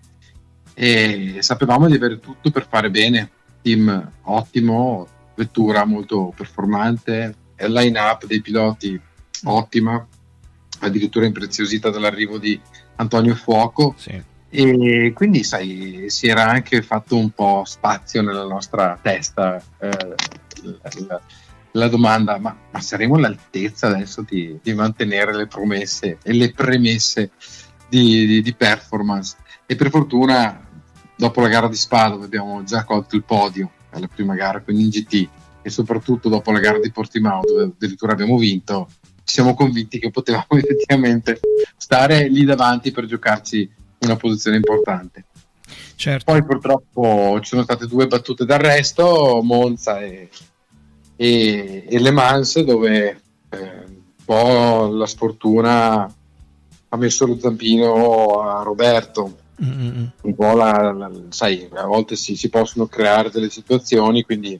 e sapevamo di avere tutto per fare bene, team ottimo, vettura molto performante, line up dei piloti ottima, addirittura impreziosita dall'arrivo di Antonio Fuoco, sì. E quindi sai, si era anche fatto un po' spazio nella nostra testa, eh, la, la domanda, ma, ma saremo all'altezza adesso di, di mantenere le promesse e le premesse di, di, di performance? E per fortuna dopo la gara di Spa, dove abbiamo già colto il podio alla prima gara, quindi in G T, e soprattutto dopo la gara di Portimao, dove addirittura abbiamo vinto, ci siamo convinti che potevamo effettivamente stare lì davanti per giocarci una posizione importante. Certo. Poi purtroppo ci sono state due battute d'arresto, Monza e, e, e Le Mans, dove eh, un po' la sfortuna ha messo lo zampino a Roberto. Mm-hmm. Un po' la, la, sai, a volte si, si possono creare delle situazioni, quindi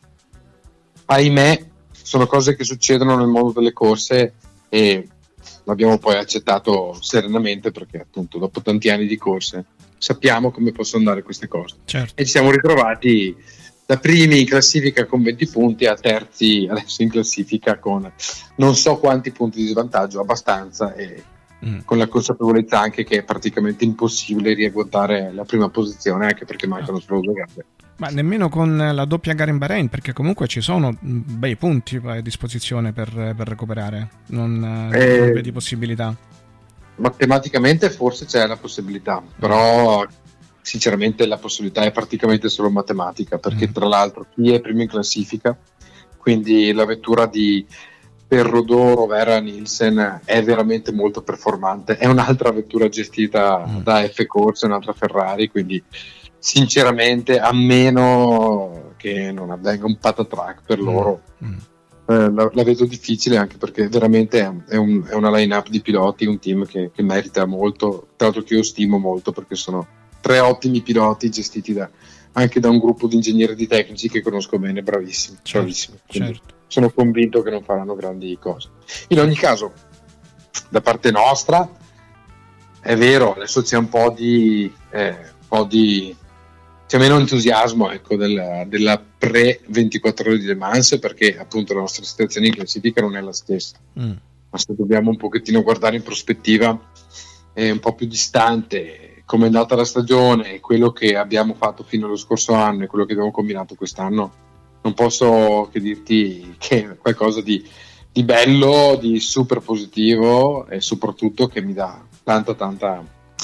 ahimè sono cose che succedono nel mondo delle corse e l'abbiamo poi accettato serenamente, perché appunto dopo tanti anni di corse sappiamo come possono andare queste cose. Certo. E ci siamo ritrovati da primi in classifica con venti punti a terzi adesso in classifica con non so quanti punti di svantaggio, abbastanza, e mm. con la consapevolezza anche che è praticamente impossibile riagguantare la prima posizione, anche perché mancano solo due gare. Ma nemmeno con la doppia gara in Bahrain, perché comunque ci sono bei punti a disposizione per, per recuperare, non, eh, non vedi possibilità? Matematicamente forse c'è la possibilità, però sinceramente la possibilità è praticamente solo matematica, perché mm. tra l'altro chi è primo in classifica, quindi la vettura di Perrodoro, Vera Nielsen, è veramente molto performante, è un'altra vettura gestita mm. da F Corse, un'altra Ferrari, quindi sinceramente, a meno che non avvenga un patatrack per loro, mm. eh, la, la vedo difficile, anche perché veramente è, un, è una line-up di piloti, un team che, che merita molto, tra l'altro che io stimo molto, perché sono tre ottimi piloti gestiti da, anche da un gruppo di ingegneri di tecnici che conosco bene, bravissimi, certo, bravissimi. Certo. Sono convinto che non faranno grandi cose. In ogni caso, da parte nostra, è vero, adesso c'è un po' di... Eh, un po' di c'è meno entusiasmo, ecco, della, della pre ventiquattro ore di Le Mans, perché appunto la nostra situazione in classifica non è la stessa, mm. ma se dobbiamo un pochettino guardare in prospettiva, è un po' più distante come è andata la stagione e quello che abbiamo fatto fino allo scorso anno e quello che abbiamo combinato quest'anno, non posso che dirti che è qualcosa di, di bello, di super positivo, e soprattutto che mi dà tanta tanta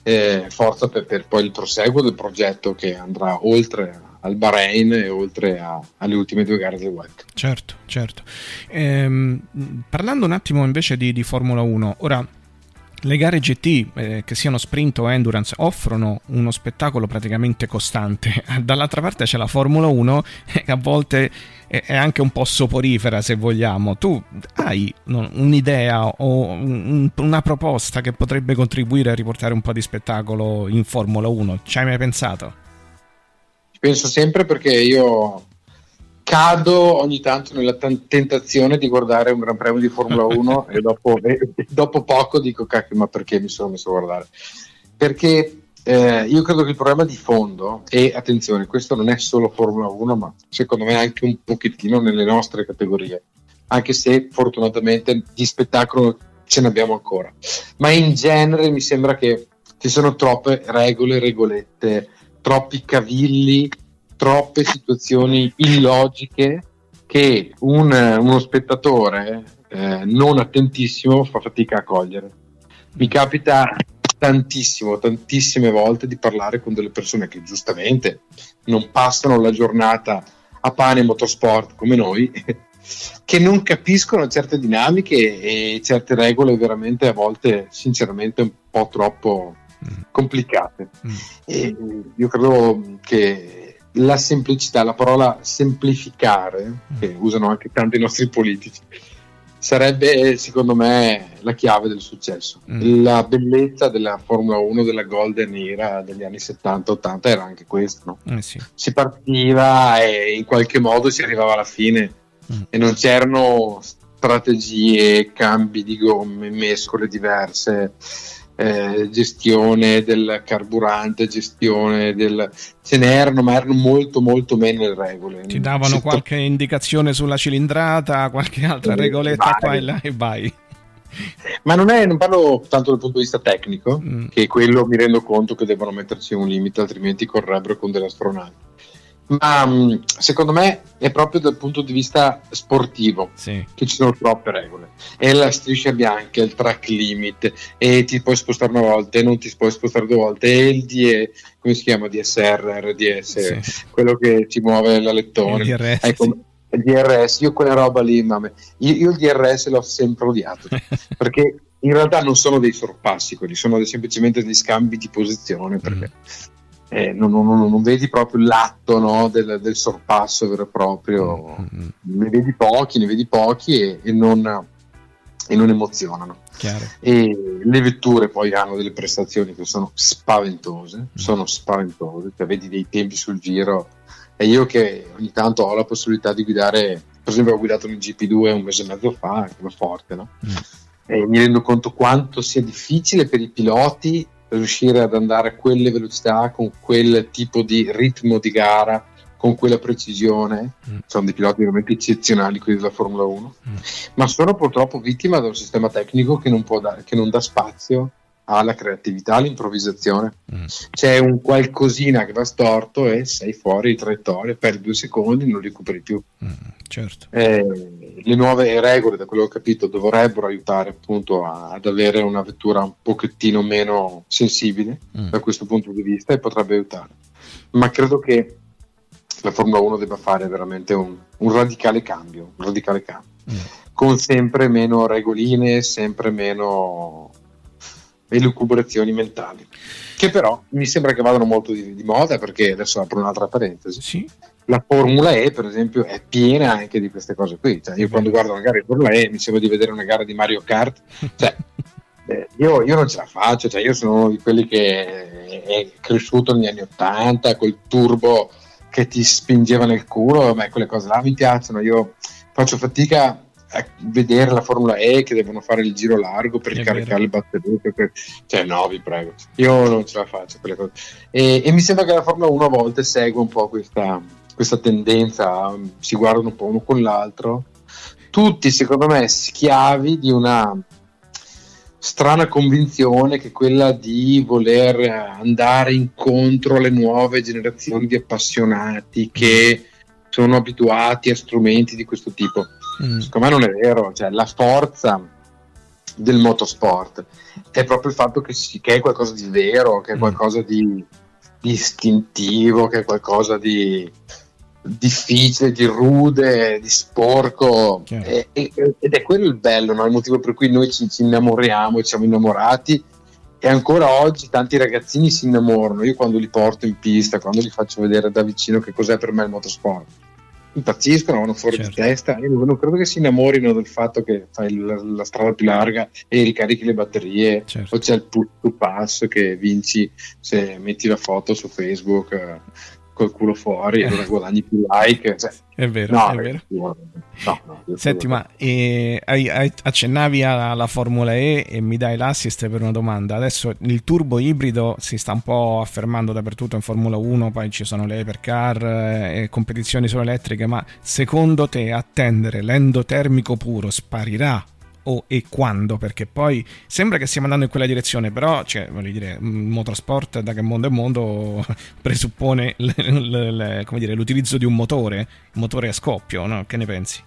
eh, forza per, per poi il proseguo del progetto che andrà oltre al Bahrain e oltre a, alle ultime due gare del W E C. Certo, certo. Ehm, parlando un attimo invece di, di Formula uno, ora le gare G T, eh, che siano sprint o endurance, offrono uno spettacolo praticamente costante. Dall'altra parte c'è la Formula uno che a volte è, è anche un po' soporifera, se vogliamo. Tu hai no, un'idea o un, una proposta che potrebbe contribuire a riportare un po' di spettacolo in Formula uno? Ci hai mai pensato? Penso sempre, perché io cado ogni tanto nella t- tentazione di guardare un Gran Premio di Formula uno e, dopo, e dopo poco dico cacchio, ma perché mi sono messo a guardare? Perché eh, io credo che il problema di fondo, e attenzione, questo non è solo Formula uno, ma secondo me anche un pochettino nelle nostre categorie, anche se fortunatamente di spettacolo ce ne abbiamo ancora, ma in genere mi sembra che ci sono troppe regole, regolette, troppi cavilli, troppe situazioni illogiche che un, uno spettatore eh, non attentissimo fa fatica a cogliere. Mi capita tantissimo, tantissime volte di parlare con delle persone che giustamente non passano la giornata a pane motorsport come noi, che non capiscono certe dinamiche e certe regole veramente a volte sinceramente un po' troppo complicate. Mm. E io credo che la semplicità, la parola semplificare, mm. che usano anche tanti nostri politici, sarebbe secondo me la chiave del successo. Mm. La bellezza della Formula uno, della Golden Era degli anni settanta ottanta era anche questo, no? Eh sì. Si partiva e in qualche modo si arrivava alla fine, mm. e non c'erano strategie, cambi di gomme, mescole diverse, Eh, gestione del carburante, gestione del... ce n'erano, ma erano molto molto meno le regole. Ti davano qualche to... indicazione sulla cilindrata, qualche altra regoletta qua e là e vai. Ma non è, non parlo tanto dal punto di vista tecnico, mm. che quello mi rendo conto che devono metterci un limite, altrimenti correbbero con delle astronavi. Ma secondo me è proprio dal punto di vista sportivo, sì, che ci sono troppe regole. E la striscia bianca, il track limit, e ti puoi spostare una volta e non ti puoi spostare due volte, e il D E, come si chiama, D S R, R D S, sì, quello che ci muove l'alettone, il D R S, ecco, sì. Il D R S, io quella roba lì, mamma, io, io il D R S l'ho sempre odiato, perché in realtà non sono dei sorpassi quelli, sono dei, semplicemente degli scambi di posizione, perché mm. Eh, non, non, non vedi proprio l'atto, no, del, del sorpasso vero e proprio, mm-hmm. ne vedi pochi, ne vedi pochi e, e, non, e non emozionano. Chiaro. E le vetture poi hanno delle prestazioni che sono spaventose, mm. sono spaventose, cioè vedi dei tempi sul giro, e io che ogni tanto ho la possibilità di guidare, per esempio ho guidato nel G P due un mese e mezzo fa, come forte, no? Mm. E mi rendo conto quanto sia difficile per i piloti riuscire ad andare a quelle velocità, con quel tipo di ritmo di gara, con quella precisione. Mm. Sono dei piloti veramente eccezionali quelli della Formula uno, mm. ma sono purtroppo vittima di un sistema tecnico che non può dare, che non dà spazio alla creatività, all'improvvisazione. Mm. C'è un qualcosina che va storto e sei fuori di traiettoria, per due secondi non recuperi più. Mm, certo. Eh, le nuove regole, da quello che ho capito, dovrebbero aiutare appunto a, ad avere una vettura un pochettino meno sensibile mm. da questo punto di vista, e potrebbe aiutare. Ma credo che la Formula uno debba fare veramente un, un radicale cambio, un radicale cambio, mm. con sempre meno regoline, sempre meno elucubrazioni mentali, che però mi sembra che vadano molto di, di moda, perché adesso apro un'altra parentesi, sì. La Formula E per esempio è piena anche di queste cose qui, cioè, io quando guardo una gara di Formula E mi sembra di vedere una gara di Mario Kart, cioè, eh, io, io non ce la faccio, cioè, io sono uno di quelli che è cresciuto negli anni ottanta col turbo che ti spingeva nel culo, ma quelle cose là mi piacciono, io faccio fatica a vedere la Formula E che devono fare il giro largo per ricaricare le batterie, per... cioè no, vi prego, io non ce la faccio quelle cose. E, e mi sembra che la Formula uno a volte segue un po' questa, questa tendenza, si guardano un po' uno con l'altro, tutti secondo me schiavi di una strana convinzione che è quella di voler andare incontro alle nuove generazioni di appassionati che sono abituati a strumenti di questo tipo. Mm. Secondo me non è vero, cioè la forza del motorsport, è proprio il fatto che, si, che è qualcosa di vero, che è qualcosa di, di istintivo, che è qualcosa di difficile, di rude, di sporco, e, e, ed è quello il bello, no? Il motivo per cui noi ci, ci innamoriamo, ci siamo innamorati, e ancora oggi tanti ragazzini si innamorano. Io quando li porto in pista, quando li faccio vedere da vicino che cos'è per me il motorsport, impazziscono, vanno fuori certo. di testa. Io non credo che si innamorino del fatto che fai la, la strada più larga e ricarichi le batterie, certo. o c'è il push to pass che vinci se metti la foto su Facebook eh, col culo fuori, e allora guadagni più like, cioè, è vero, no, è vero. No, no, Senti, ma eh, hai, hai, accennavi alla Formula E e mi dai l'assist per una domanda. Adesso il turbo ibrido si sta un po' affermando dappertutto in Formula uno, poi ci sono le hypercar e eh, competizioni solo elettriche, ma secondo te attendere l'endotermico puro sparirà o e quando? Perché poi sembra che stiamo andando in quella direzione, però cioè, voglio dire, motorsport da che mondo è mondo presuppone le, le, le, come dire, l'utilizzo di un motore, un motore a scoppio, no? Che ne pensi?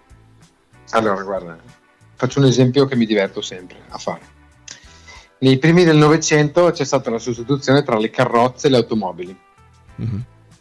Allora, guarda, faccio un esempio che mi diverto sempre a fare. Nei primi del Novecento c'è stata la sostituzione tra le carrozze e le automobili, mm-hmm.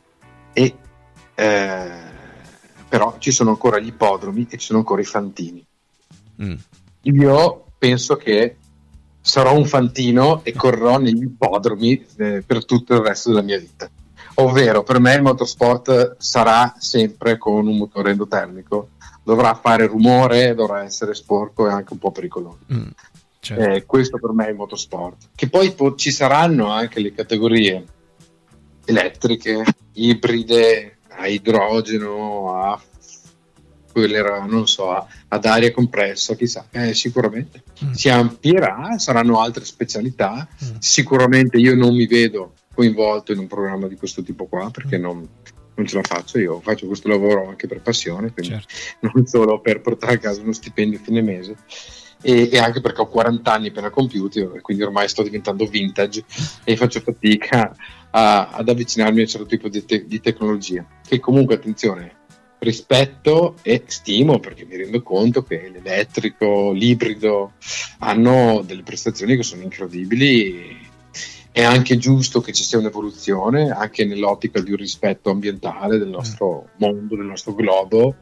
e eh, però ci sono ancora gli ippodromi e ci sono ancora i fantini. Mm. Io penso che sarò un fantino e correrò negli ippodromi eh, per tutto il resto della mia vita. Ovvero, per me il motorsport sarà sempre con un motore endotermico, dovrà fare rumore, dovrà essere sporco e anche un po' pericoloso. Mm, certo. eh, questo per me è il motorsport. Che poi po- ci saranno anche le categorie elettriche, ibride, a idrogeno, a quelle, non so, ad aria compressa, chissà, eh, sicuramente mm. si amplierà, saranno altre specialità. Mm. Sicuramente io non mi vedo coinvolto in un programma di questo tipo qua, perché mm. non, non ce la faccio. Io faccio questo lavoro anche per passione, quindi certo. non solo per portare a casa uno stipendio a fine mese, e, e anche perché ho quaranta anni appena compiuti, quindi ormai sto diventando vintage e faccio fatica a, ad avvicinarmi a un certo tipo di, te- di tecnologia, che comunque, attenzione, rispetto e stimo, perché mi rendo conto che l'elettrico, l'ibrido hanno delle prestazioni che sono incredibili. È anche giusto che ci sia un'evoluzione anche nell'ottica di un rispetto ambientale del nostro mondo, del nostro globo,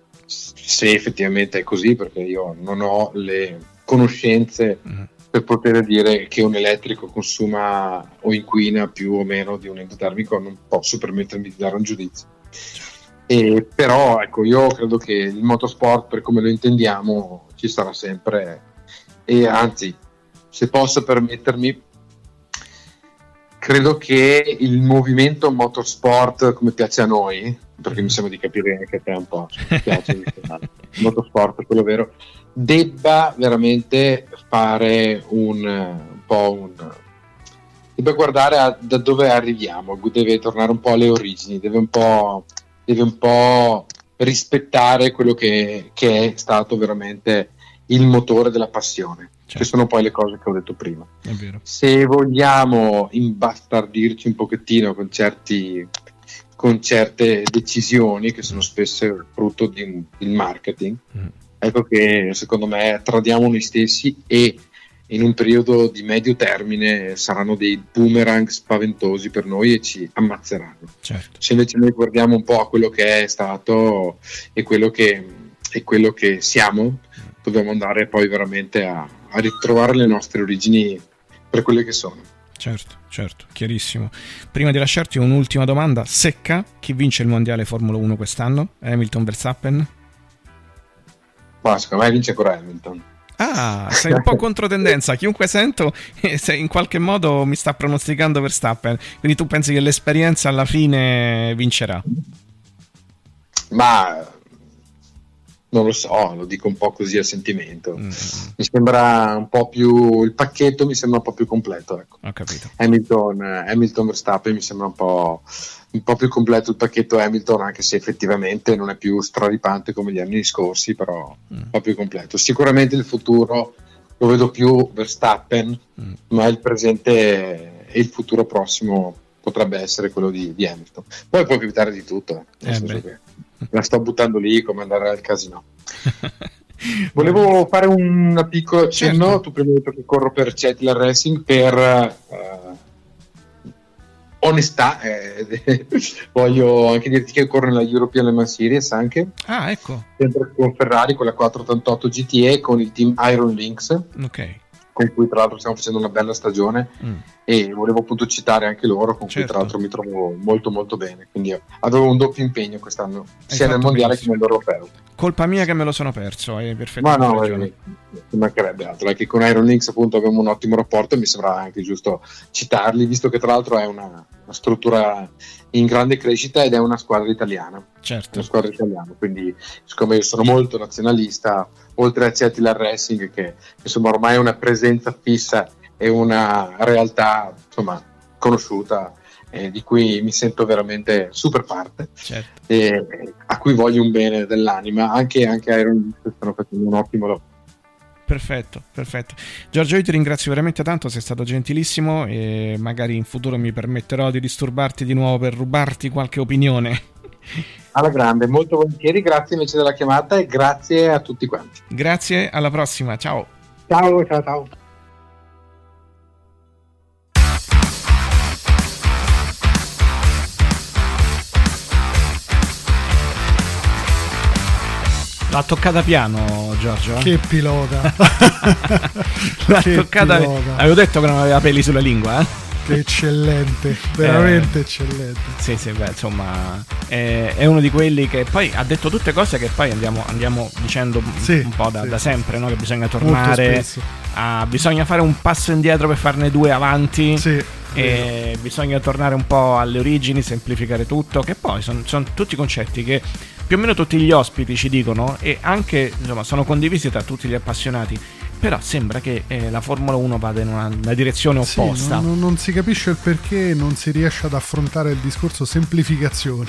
se effettivamente è così, perché io non ho le conoscenze mm. per poter dire che un elettrico consuma o inquina più o meno di un endotermico. Non posso permettermi di dare un giudizio. E però ecco, io credo che il motorsport, per come lo intendiamo, ci sarà sempre, e anzi, se posso permettermi, credo che il movimento motorsport, come piace a noi, perché mi sembra di capire anche a te un po', mi piace il motorsport, quello vero, debba veramente fare un, un po' un debba guardare a, da dove arriviamo, deve tornare un po' alle origini, deve un po' deve un po' rispettare quello che, che è stato veramente il motore della passione, certo. che sono poi le cose che ho detto prima. È vero. Se vogliamo imbastardirci un pochettino con certi con certe decisioni che sono spesso frutto di, di marketing, mm. ecco che secondo me tradiamo noi stessi, e in un periodo di medio termine saranno dei boomerang spaventosi per noi e ci ammazzeranno. Certo. Se invece noi guardiamo un po' a quello che è stato e quello che, e quello che siamo, dobbiamo andare poi veramente a, a ritrovare le nostre origini per quelle che sono. Certo, certo, chiarissimo. Prima di lasciarti un'ultima domanda secca: chi vince il mondiale Formula uno quest'anno? Hamilton, Verstappen? Ma secondo me vince ancora Hamilton. Ah, sei un po' controtendenza. Chiunque sento eh, in qualche modo mi sta pronosticando Verstappen. Quindi tu pensi che l'esperienza alla fine vincerà? Ma non lo so, lo dico un po' così a sentimento. Mm. Mi sembra un po' più, il pacchetto mi sembra un po' più completo, ecco. Ho capito. Hamilton, Hamilton Verstappen mi sembra un po', un po' più completo il pacchetto Hamilton, anche se effettivamente non è più straripante come gli anni scorsi, però mm. un po' più completo. Sicuramente il futuro lo vedo più Verstappen, mm. ma il presente e il futuro prossimo potrebbe essere quello di, di Hamilton. Poi può capitare di tutto, eh. Nel eh senso che la sto buttando lì come andare al casino. Volevo fare un piccolo accenno. Certo. Tu prima hai detto che corro per Cetilar Racing per uh, onestà, eh, voglio anche dirti che corro nella European Le Mans Series anche. Ah, ecco. Sempre con Ferrari, con la quattrocentottantotto G T E, con il team Iron Lynx. Ok. Con cui tra l'altro stiamo facendo una bella stagione mm. e volevo appunto citare anche loro, con certo. cui tra l'altro mi trovo molto molto bene, quindi avevo un doppio impegno quest'anno, hai sia nel mondiale benissimo. che nell'europeo. Colpa mia che me lo sono perso, hai perfettamente Ma no, ragione. Eh, ci mancherebbe altro, è che con Iron Lynx appunto abbiamo un ottimo rapporto e mi sembra anche giusto citarli, visto che tra l'altro è una, una struttura in grande crescita ed è una squadra italiana. Certo. Una squadra italiana, quindi siccome io sono molto nazionalista, oltre a Cetilar Racing che insomma ormai è una presenza fissa e una realtà insomma conosciuta, eh, di cui mi sento veramente super parte, certo. e a cui voglio un bene dell'anima, anche, anche Iron stanno facendo un ottimo lavoro. Perfetto, perfetto. Giorgio, io ti ringrazio veramente tanto, sei stato gentilissimo e magari in futuro mi permetterò di disturbarti di nuovo per rubarti qualche opinione. Alla grande, molto volentieri, grazie invece della chiamata e grazie a tutti quanti. Grazie, alla prossima, ciao. Ciao, ciao, ciao. L'ha toccata piano Giorgio, eh? Che pilota. L'ha che toccata pilota. Avevo detto che non aveva peli sulla lingua, eh? Che eccellente, veramente eh, eccellente. Sì, sì, beh, insomma, è, è uno di quelli che poi ha detto tutte cose che poi andiamo, andiamo dicendo sì, un po' da, sì. da sempre, no? Che bisogna tornare, a, bisogna fare un passo indietro per farne due avanti. Sì. E bisogna tornare un po' alle origini, semplificare tutto, che poi sono son tutti concetti che più o meno tutti gli ospiti ci dicono e anche insomma sono condivisi tra tutti gli appassionati, però sembra che eh, la Formula uno vada in una, una direzione opposta. Sì, non, non si capisce il perché non si riesce ad affrontare il discorso semplificazione.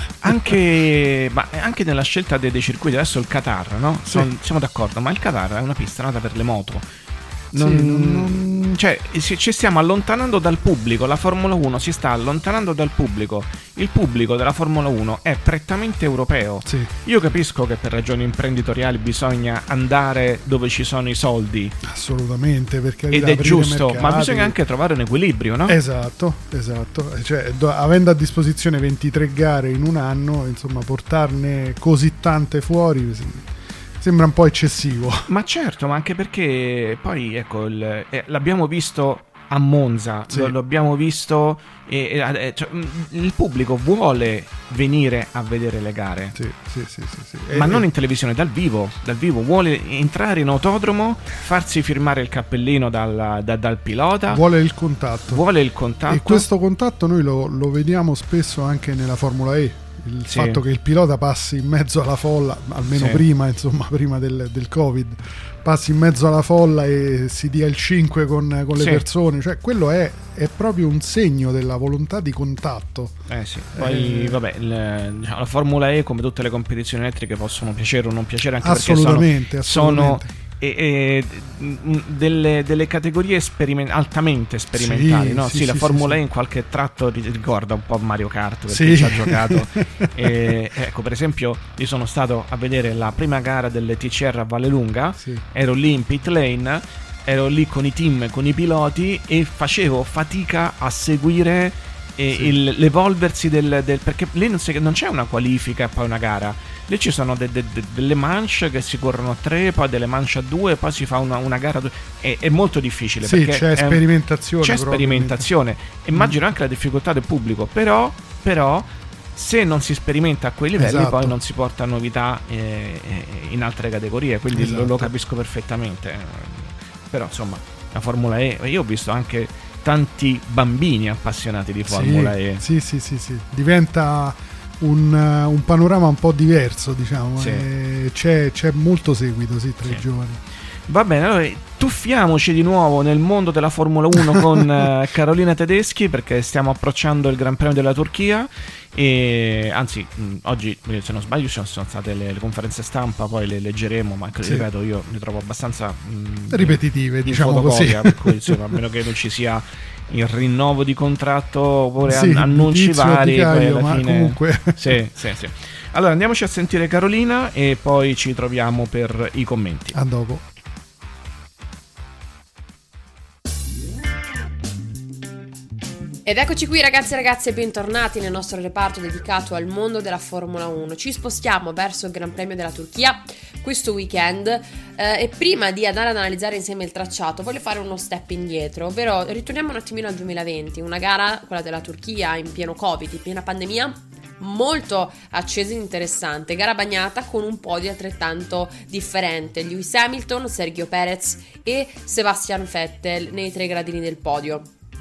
Anche, ma anche nella scelta dei, dei circuiti, adesso il Qatar, no? Sì. Son, siamo d'accordo, ma il Qatar è una pista nata per le moto. Non, sì, non, non... Cioè, ci stiamo allontanando dal pubblico. La Formula uno si sta allontanando dal pubblico. Il pubblico della Formula uno è prettamente europeo. Sì. Io capisco che per ragioni imprenditoriali bisogna andare dove ci sono i soldi. Assolutamente, perché ed è giusto, mercati. Ma bisogna anche trovare un equilibrio, no? Esatto, esatto. Cioè, do, avendo a disposizione ventitré gare in un anno, insomma, portarne così tante fuori sì. Sembra un po' eccessivo. Ma certo, ma anche perché poi ecco il, eh, l'abbiamo visto a Monza, sì. lo, lo abbiamo visto e, e, cioè, il pubblico vuole venire a vedere le gare. Sì, sì, sì, sì, sì. Ma e, non in televisione, dal vivo, dal vivo vuole entrare in autodromo, farsi firmare il cappellino dal, da, dal pilota. Vuole il contatto. Vuole il contatto. E questo contatto noi lo, lo vediamo spesso anche nella Formula E. Il sì. fatto che il pilota passi in mezzo alla folla, almeno sì. prima, insomma, prima del, del Covid, passi in mezzo alla folla e si dia il cinque con, con le sì. persone, cioè quello è, è proprio un segno della volontà di contatto. Eh sì, poi eh... vabbè, il, diciamo, la Formula E, come tutte le competizioni elettriche, possono piacere o non piacere, anche assolutamente, perché sono, assolutamente. sono e, e, delle, delle categorie esperiment- altamente sperimentali, sì, no? Sì, sì, la sì, Formula sì, E in qualche tratto ricorda un po' Mario Kart perché sì. ci ha giocato. E, ecco, per esempio, io sono stato a vedere la prima gara delle T C R a Vallelunga, sì. ero lì in pit lane, ero lì con i team, con i piloti e facevo fatica a seguire eh, sì. il, l'evolversi del, del perché lì non, si, non c'è una qualifica e poi una gara. Lì ci sono de, de, de, delle manche che si corrono a tre, poi delle manche a due, poi si fa una, una gara. È, è molto difficile. Sì, perché c'è è, sperimentazione. C'è sperimentazione. Immagino anche la difficoltà del pubblico. Però, però, se non si sperimenta a quei livelli, esatto. poi non si porta novità eh, in altre categorie. Quindi esatto. lo, lo capisco perfettamente. Però, insomma, la Formula E. Io ho visto anche tanti bambini appassionati di Formula sì, E. Sì, sì, sì, sì. Diventa Un, un panorama un po' diverso, diciamo. Sì. E c'è, c'è molto seguito sì, tra sì. i giovani. Va bene, allora tuffiamoci di nuovo nel mondo della Formula uno con uh, Carolina Tedeschi, perché stiamo approcciando il Gran Premio della Turchia e anzi mh, oggi, se non sbaglio, ci sono state le, le conferenze stampa, poi le leggeremo, ma sì. ripeto, io le trovo abbastanza mh, ripetitive, di diciamo così, per cui insomma, a meno che non ci sia il rinnovo di contratto oppure sì, annunci vari, poi alla ma fine comunque sì, sì, sì. Allora andiamoci a sentire Carolina e poi ci troviamo per i commenti. A dopo. Ed eccoci qui ragazzi e ragazze, bentornati nel nostro reparto dedicato al mondo della Formula uno. Ci spostiamo verso il Gran Premio della Turchia questo weekend eh, e prima di andare ad analizzare insieme il tracciato voglio fare uno step indietro, ovvero ritorniamo un attimino al duemilaventi, una gara, quella della Turchia, in pieno Covid, in piena pandemia, molto accesa e interessante, gara bagnata con un podio altrettanto differente, Lewis Hamilton, Sergio Perez e Sebastian Vettel nei tre gradini del podio.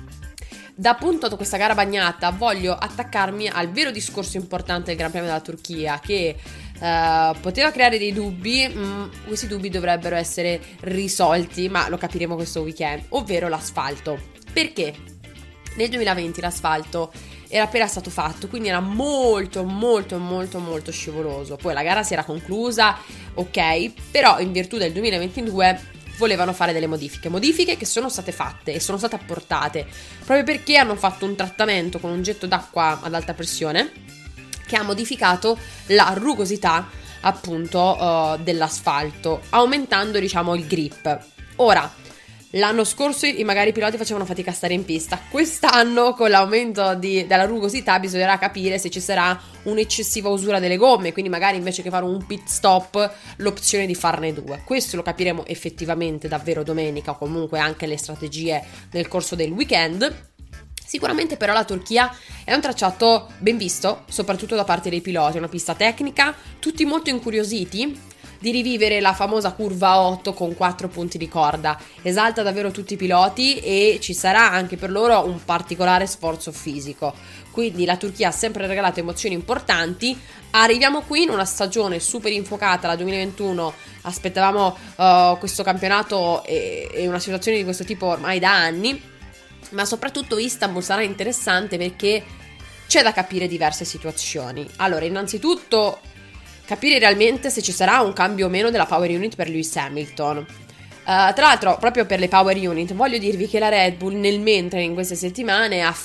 Da appunto da questa gara bagnata voglio attaccarmi al vero discorso importante del Gran Premio della Turchia, che uh, poteva creare dei dubbi, mm, questi dubbi dovrebbero essere risolti, ma lo capiremo questo weekend, ovvero l'asfalto. Perché nel duemilaventi l'asfalto era appena stato fatto, quindi era molto molto molto molto scivoloso. Poi la gara si era conclusa, ok, però in virtù del duemilaventidue volevano fare delle modifiche, modifiche che sono state fatte e sono state apportate proprio perché hanno fatto un trattamento con un getto d'acqua ad alta pressione che ha modificato la rugosità appunto uh, dell'asfalto, aumentando diciamo il grip. Ora, l'anno scorso magari i piloti facevano fatica a stare in pista, quest'anno con l'aumento di, della rugosità bisognerà capire se ci sarà un'eccessiva usura delle gomme, quindi magari invece che fare un pit stop l'opzione di farne due. Questo lo capiremo effettivamente davvero domenica o comunque anche le strategie nel corso del weekend. Sicuramente però la Turchia è un tracciato ben visto, soprattutto da parte dei piloti, è una pista tecnica, tutti molto incuriositi di rivivere la famosa curva otto con quattro punti di corda. Esalta davvero tutti i piloti e ci sarà anche per loro un particolare sforzo fisico. Quindi la Turchia ha sempre regalato emozioni importanti. Arriviamo qui in una stagione super infuocata, la duemilaventuno, aspettavamo uh, questo campionato e, e una situazione di questo tipo ormai da anni, ma soprattutto Istanbul sarà interessante perché c'è da capire diverse situazioni. Allora, innanzitutto capire realmente se ci sarà un cambio o meno della power unit per Lewis Hamilton. Uh, tra l'altro, proprio per le power unit, voglio dirvi che la Red Bull nel mentre in queste settimane ha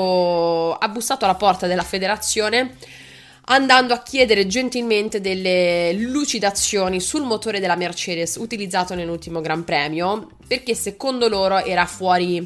fatto ha bussato alla porta della federazione andando a chiedere gentilmente delle lucidazioni sul motore della Mercedes utilizzato nell'ultimo Gran Premio, perché secondo loro era fuori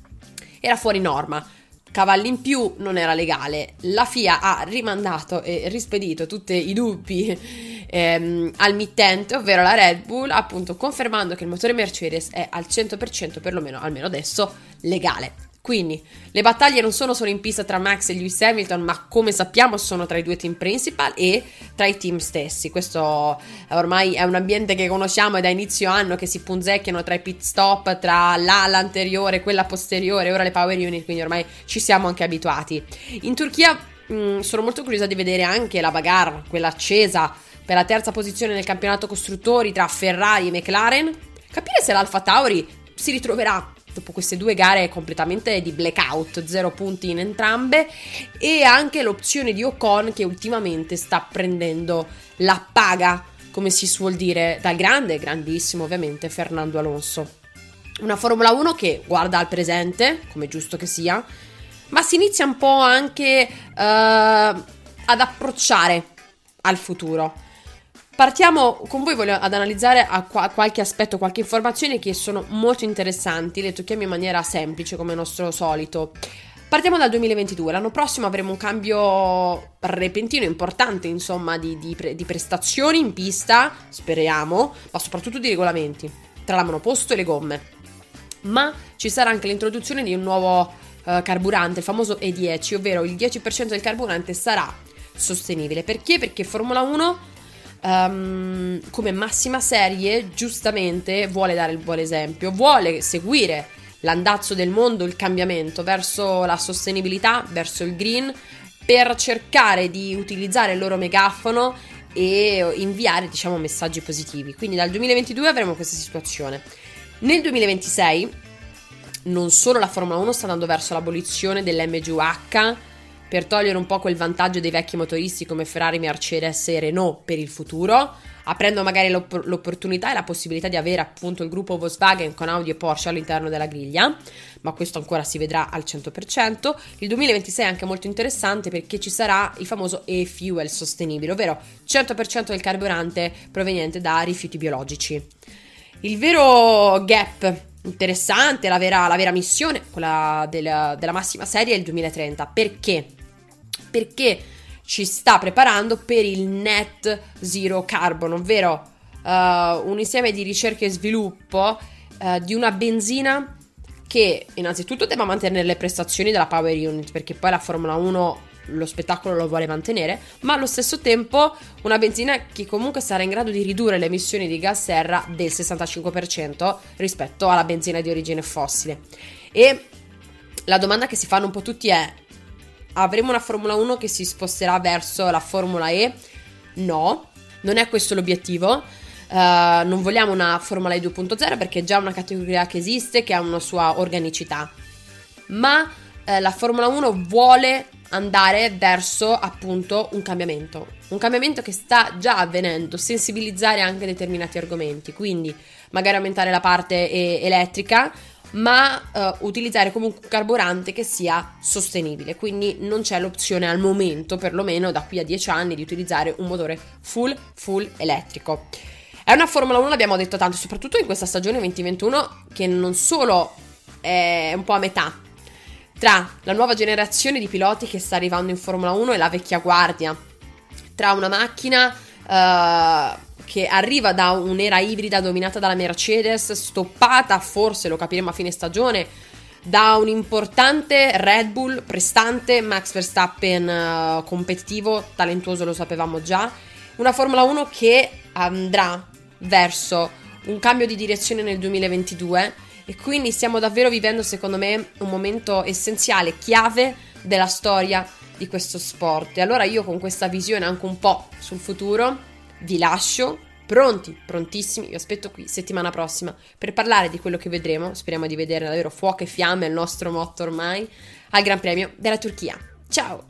era fuori norma. Cavalli in più, non era legale. La F I A ha rimandato e rispedito tutti i dubbi ehm, al mittente, ovvero la Red Bull, appunto confermando che il motore Mercedes è al cento per cento, perlomeno almeno adesso, legale. Quindi le battaglie non sono solo in pista tra Max e Lewis Hamilton, ma come sappiamo sono tra i due team principal e tra i team stessi. Questo ormai è un ambiente che conosciamo e da inizio anno che si punzecchiano tra i pit stop, tra l'ala anteriore e quella posteriore, ora le power unit, quindi ormai ci siamo anche abituati. In Turchia mh, sono molto curiosa di vedere anche la bagarre, quella accesa per la terza posizione nel campionato costruttori tra Ferrari e McLaren, capire se l'Alfa Tauri si ritroverà dopo queste due gare completamente di blackout, zero punti in entrambe, e anche l'opzione di Ocon che ultimamente sta prendendo la paga, come si suol dire, dal grande, grandissimo ovviamente, Fernando Alonso. Una Formula uno che guarda al presente, come giusto che sia, ma si inizia un po' anche uh, ad approcciare al futuro. Partiamo con voi, voglio ad analizzare a qua, qualche aspetto, qualche informazione che sono molto interessanti, le tocchiamo in maniera semplice come nostro solito. Partiamo dal duemilaventidue, l'anno prossimo avremo un cambio repentino, importante insomma di, di, pre, di prestazioni in pista, speriamo, ma soprattutto di regolamenti, tra la monoposto e le gomme. Ma ci sarà anche l'introduzione di un nuovo uh, carburante, il famoso E dieci, ovvero il dieci per cento del carburante sarà sostenibile. Perché? Perché Formula uno Um, come massima serie giustamente vuole dare il buon esempio, vuole seguire l'andazzo del mondo, il cambiamento verso la sostenibilità, verso il green, per cercare di utilizzare il loro megafono e inviare, diciamo, messaggi positivi. Quindi dal duemilaventidue avremo questa situazione. Nel duemilaventisei non solo la Formula uno sta andando verso l'abolizione dell'M G U H per togliere un po' quel vantaggio dei vecchi motoristi come Ferrari, Mercedes e Renault per il futuro, aprendo magari l'opp- l'opportunità e la possibilità di avere appunto il gruppo Volkswagen con Audi e Porsche all'interno della griglia, ma questo ancora si vedrà al cento per cento. Il duemilaventisei è anche molto interessante perché ci sarà il famoso e-fuel sostenibile, ovvero cento per cento del carburante proveniente da rifiuti biologici. Il vero gap interessante, la vera, la vera missione, quella della, della massima serie, è il duemilatrenta. Perché? Perché ci sta preparando per il net zero carbon, ovvero uh, un insieme di ricerca e sviluppo uh, di una benzina che innanzitutto debba mantenere le prestazioni della power unit, perché poi la Formula uno lo spettacolo lo vuole mantenere, ma allo stesso tempo una benzina che comunque sarà in grado di ridurre le emissioni di gas serra del sessantacinque per cento rispetto alla benzina di origine fossile. E la domanda che si fanno un po' tutti è: avremo una Formula uno che si sposterà verso la Formula E? No, non è questo l'obiettivo. Uh, non vogliamo una Formula E due punto zero perché è già una categoria che esiste, che ha una sua organicità, ma uh, la Formula uno vuole andare verso appunto un cambiamento, un cambiamento che sta già avvenendo, sensibilizzare anche determinati argomenti, quindi magari aumentare la parte e- elettrica, ma uh, utilizzare comunque un carburante che sia sostenibile, quindi non c'è l'opzione al momento, perlomeno da qui a dieci anni, di utilizzare un motore full full elettrico. È una Formula uno, l'abbiamo detto tanto, soprattutto in questa stagione duemilaventuno, che non solo è un po' a metà tra la nuova generazione di piloti che sta arrivando in Formula uno e la vecchia guardia, tra una macchina uh, che arriva da un'era ibrida dominata dalla Mercedes, stoppata, forse lo capiremo a fine stagione, da un importante Red Bull prestante, Max Verstappen uh, competitivo, talentuoso, lo sapevamo già, una Formula uno che andrà verso un cambio di direzione nel duemilaventidue. E quindi stiamo davvero vivendo, secondo me, un momento essenziale, chiave della storia di questo sport. E allora io, con questa visione anche un po' sul futuro, vi lascio pronti, prontissimi. Vi aspetto qui settimana prossima per parlare di quello che vedremo. Speriamo di vedere davvero fuoco e fiamme, il nostro motto ormai, al Gran Premio della Turchia. Ciao!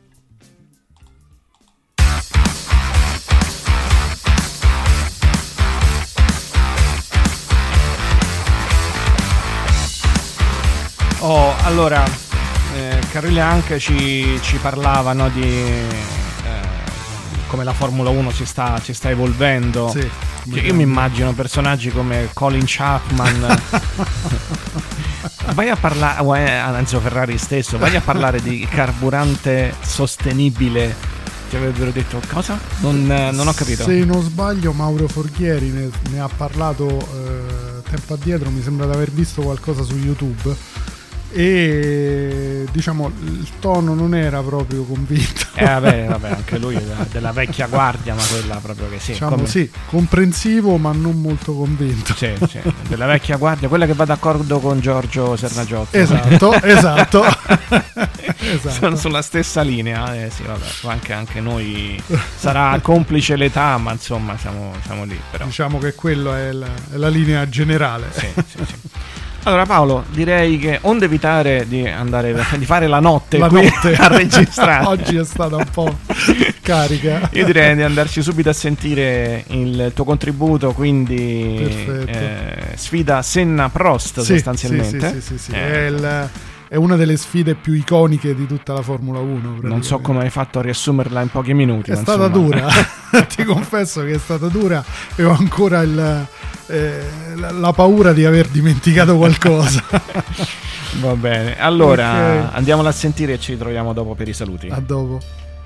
Oh, allora, eh, Carolia anche ci, ci parlava, no, di eh, come la Formula uno si sta, si sta evolvendo. Sì, cioè, io mi immagino personaggi come Colin Chapman. Vai a parlare, a Enzo Ferrari stesso, vai a parlare di carburante sostenibile. Ti avrebbero detto cosa? Non, non ho capito. Se non sbaglio, Mauro Forghieri ne, ne ha parlato eh, tempo addietro, mi sembra di aver visto qualcosa su YouTube. E diciamo il tono non era proprio convinto. Eh vabbè, vabbè, anche lui è della, della vecchia guardia, ma quella proprio che sì. Diciamo come... sì, comprensivo ma non molto convinto. Sì, sì, della vecchia guardia, quella che va d'accordo con Giorgio Sernagiotto. Esatto, esatto. esatto. Sono sulla stessa linea, eh sì, vabbè, anche, anche noi sarà complice l'età, ma insomma siamo, siamo lì. Però. Diciamo che quella è la, è la linea generale. Sì, sì, sì. Allora Paolo, direi che onde evitare di andare di fare la notte la qui notte. a registrare. Oggi è stata un po' carica. Io direi di andarci subito a sentire il tuo contributo, quindi eh, sfida Senna-Prost, sì, sostanzialmente. Sì, sì, sì, sì, sì. Eh. È, il, è una delle sfide più iconiche di tutta la Formula uno. Non so come hai fatto a riassumerla in pochi minuti. È stata insomma. dura, ti confesso che è stata dura e ho ancora il... Eh, la, la paura di aver dimenticato qualcosa. Va bene, allora okay. Andiamola a sentire e ci ritroviamo dopo per i saluti. A dopo.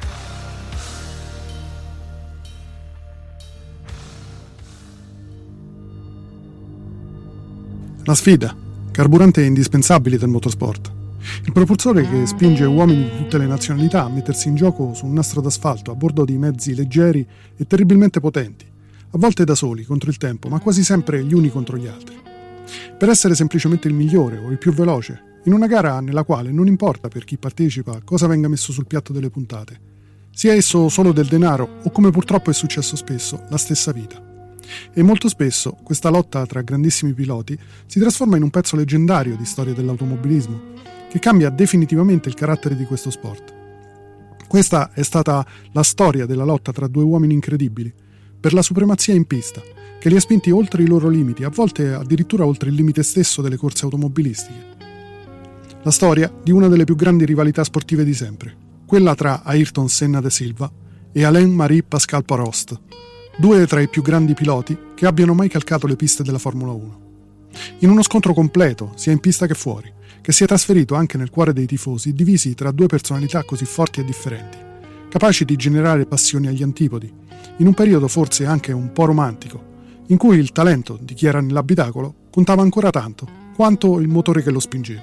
La sfida, carburante indispensabile del motorsport. Il propulsore che spinge uomini di tutte le nazionalità a mettersi in gioco su un nastro d'asfalto a bordo di mezzi leggeri e terribilmente potenti. A volte da soli, contro il tempo, ma quasi sempre gli uni contro gli altri. Per essere semplicemente il migliore o il più veloce, in una gara nella quale non importa per chi partecipa cosa venga messo sul piatto delle puntate. sia esso solo del denaro o, come purtroppo è successo spesso, la stessa vita. E molto spesso questa lotta tra grandissimi piloti si trasforma in un pezzo leggendario di storia dell'automobilismo, che cambia definitivamente il carattere di questo sport. Questa è stata la storia della lotta tra due uomini incredibili, per la supremazia in pista, che li ha spinti oltre i loro limiti, a volte addirittura oltre il limite stesso delle corse automobilistiche. La storia di una delle più grandi rivalità sportive di sempre, quella tra Ayrton Senna da Silva e Alain-Marie Pascal Prost, due tra i più grandi piloti che abbiano mai calcato le piste della Formula uno. In uno scontro completo, sia in pista che fuori, che si è trasferito anche nel cuore dei tifosi, divisi tra due personalità così forti e differenti, capaci di generare passioni agli antipodi, in un periodo forse anche un po' romantico, in cui il talento di chi era nell'abitacolo contava ancora tanto quanto il motore che lo spingeva.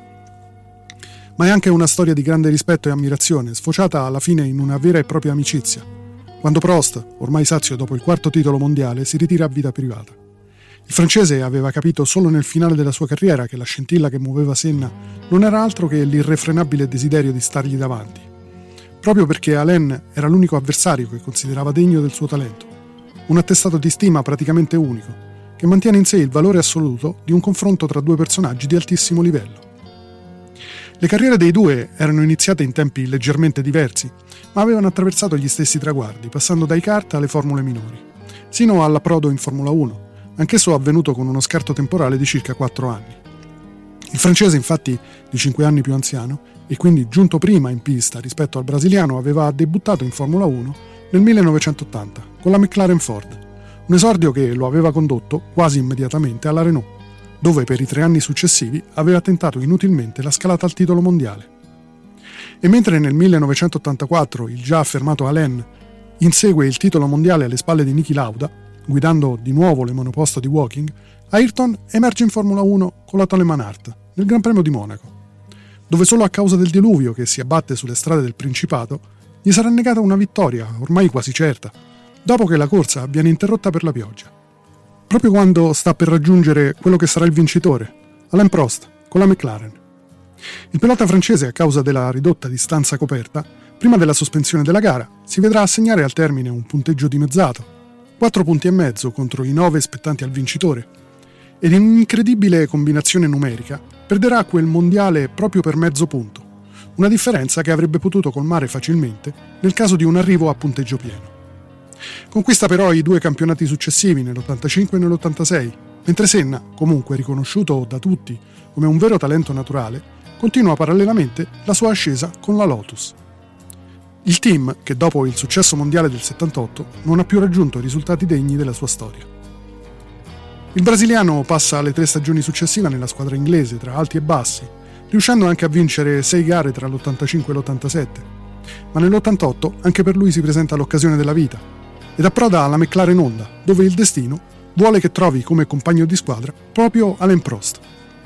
Ma è anche una storia di grande rispetto e ammirazione, sfociata alla fine in una vera e propria amicizia, quando Prost, ormai sazio dopo il quarto titolo mondiale, si ritira a vita privata. Il francese aveva capito solo nel finale della sua carriera che la scintilla che muoveva Senna non era altro che l'irrefrenabile desiderio di stargli davanti, proprio perché Alain era l'unico avversario che considerava degno del suo talento, un attestato di stima praticamente unico, che mantiene in sé il valore assoluto di un confronto tra due personaggi di altissimo livello. Le carriere dei due erano iniziate in tempi leggermente diversi, ma avevano attraversato gli stessi traguardi, passando dai kart alle formule minori, sino all'approdo in Formula uno, anch'esso avvenuto con uno scarto temporale di circa quattro anni. Il francese, infatti, di cinque anni più anziano, e quindi giunto prima in pista rispetto al brasiliano, aveva debuttato in Formula uno nel millenovecentottanta con la McLaren Ford, un esordio che lo aveva condotto quasi immediatamente alla Renault, dove per i tre anni successivi aveva tentato inutilmente la scalata al titolo mondiale. E mentre nel millenovecentottantaquattro il già affermato Alain insegue il titolo mondiale alle spalle di Niki Lauda, guidando di nuovo le monoposto di Woking, Ayrton emerge in Formula uno con la Toleman Art nel Gran Premio di Monaco, dove solo a causa del diluvio che si abbatte sulle strade del Principato gli sarà negata una vittoria ormai quasi certa, dopo che la corsa viene interrotta per la pioggia. Proprio quando sta per raggiungere quello che sarà il vincitore, Alain Prost, con la McLaren. Il pilota francese, a causa della ridotta distanza coperta, prima della sospensione della gara, si vedrà assegnare al termine un punteggio dimezzato, quattro punti e mezzo contro i nove spettanti al vincitore, ed in un'incredibile combinazione numerica perderà quel mondiale proprio per mezzo punto, una differenza che avrebbe potuto colmare facilmente nel caso di un arrivo a punteggio pieno. Conquista però i due campionati successivi nell'ottantacinque e nell'ottantasei, mentre Senna, comunque riconosciuto da tutti come un vero talento naturale, continua parallelamente la sua ascesa con la Lotus. Il team che dopo il successo mondiale del settantotto non ha più raggiunto risultati degni della sua storia. Il brasiliano passa le tre stagioni successive nella squadra inglese tra alti e bassi, riuscendo anche a vincere sei gare tra l'ottantacinque e l'ottantasette, ma nell'ottantotto anche per lui si presenta l'occasione della vita ed approda alla McLaren Honda, dove il destino vuole che trovi come compagno di squadra proprio Alain Prost.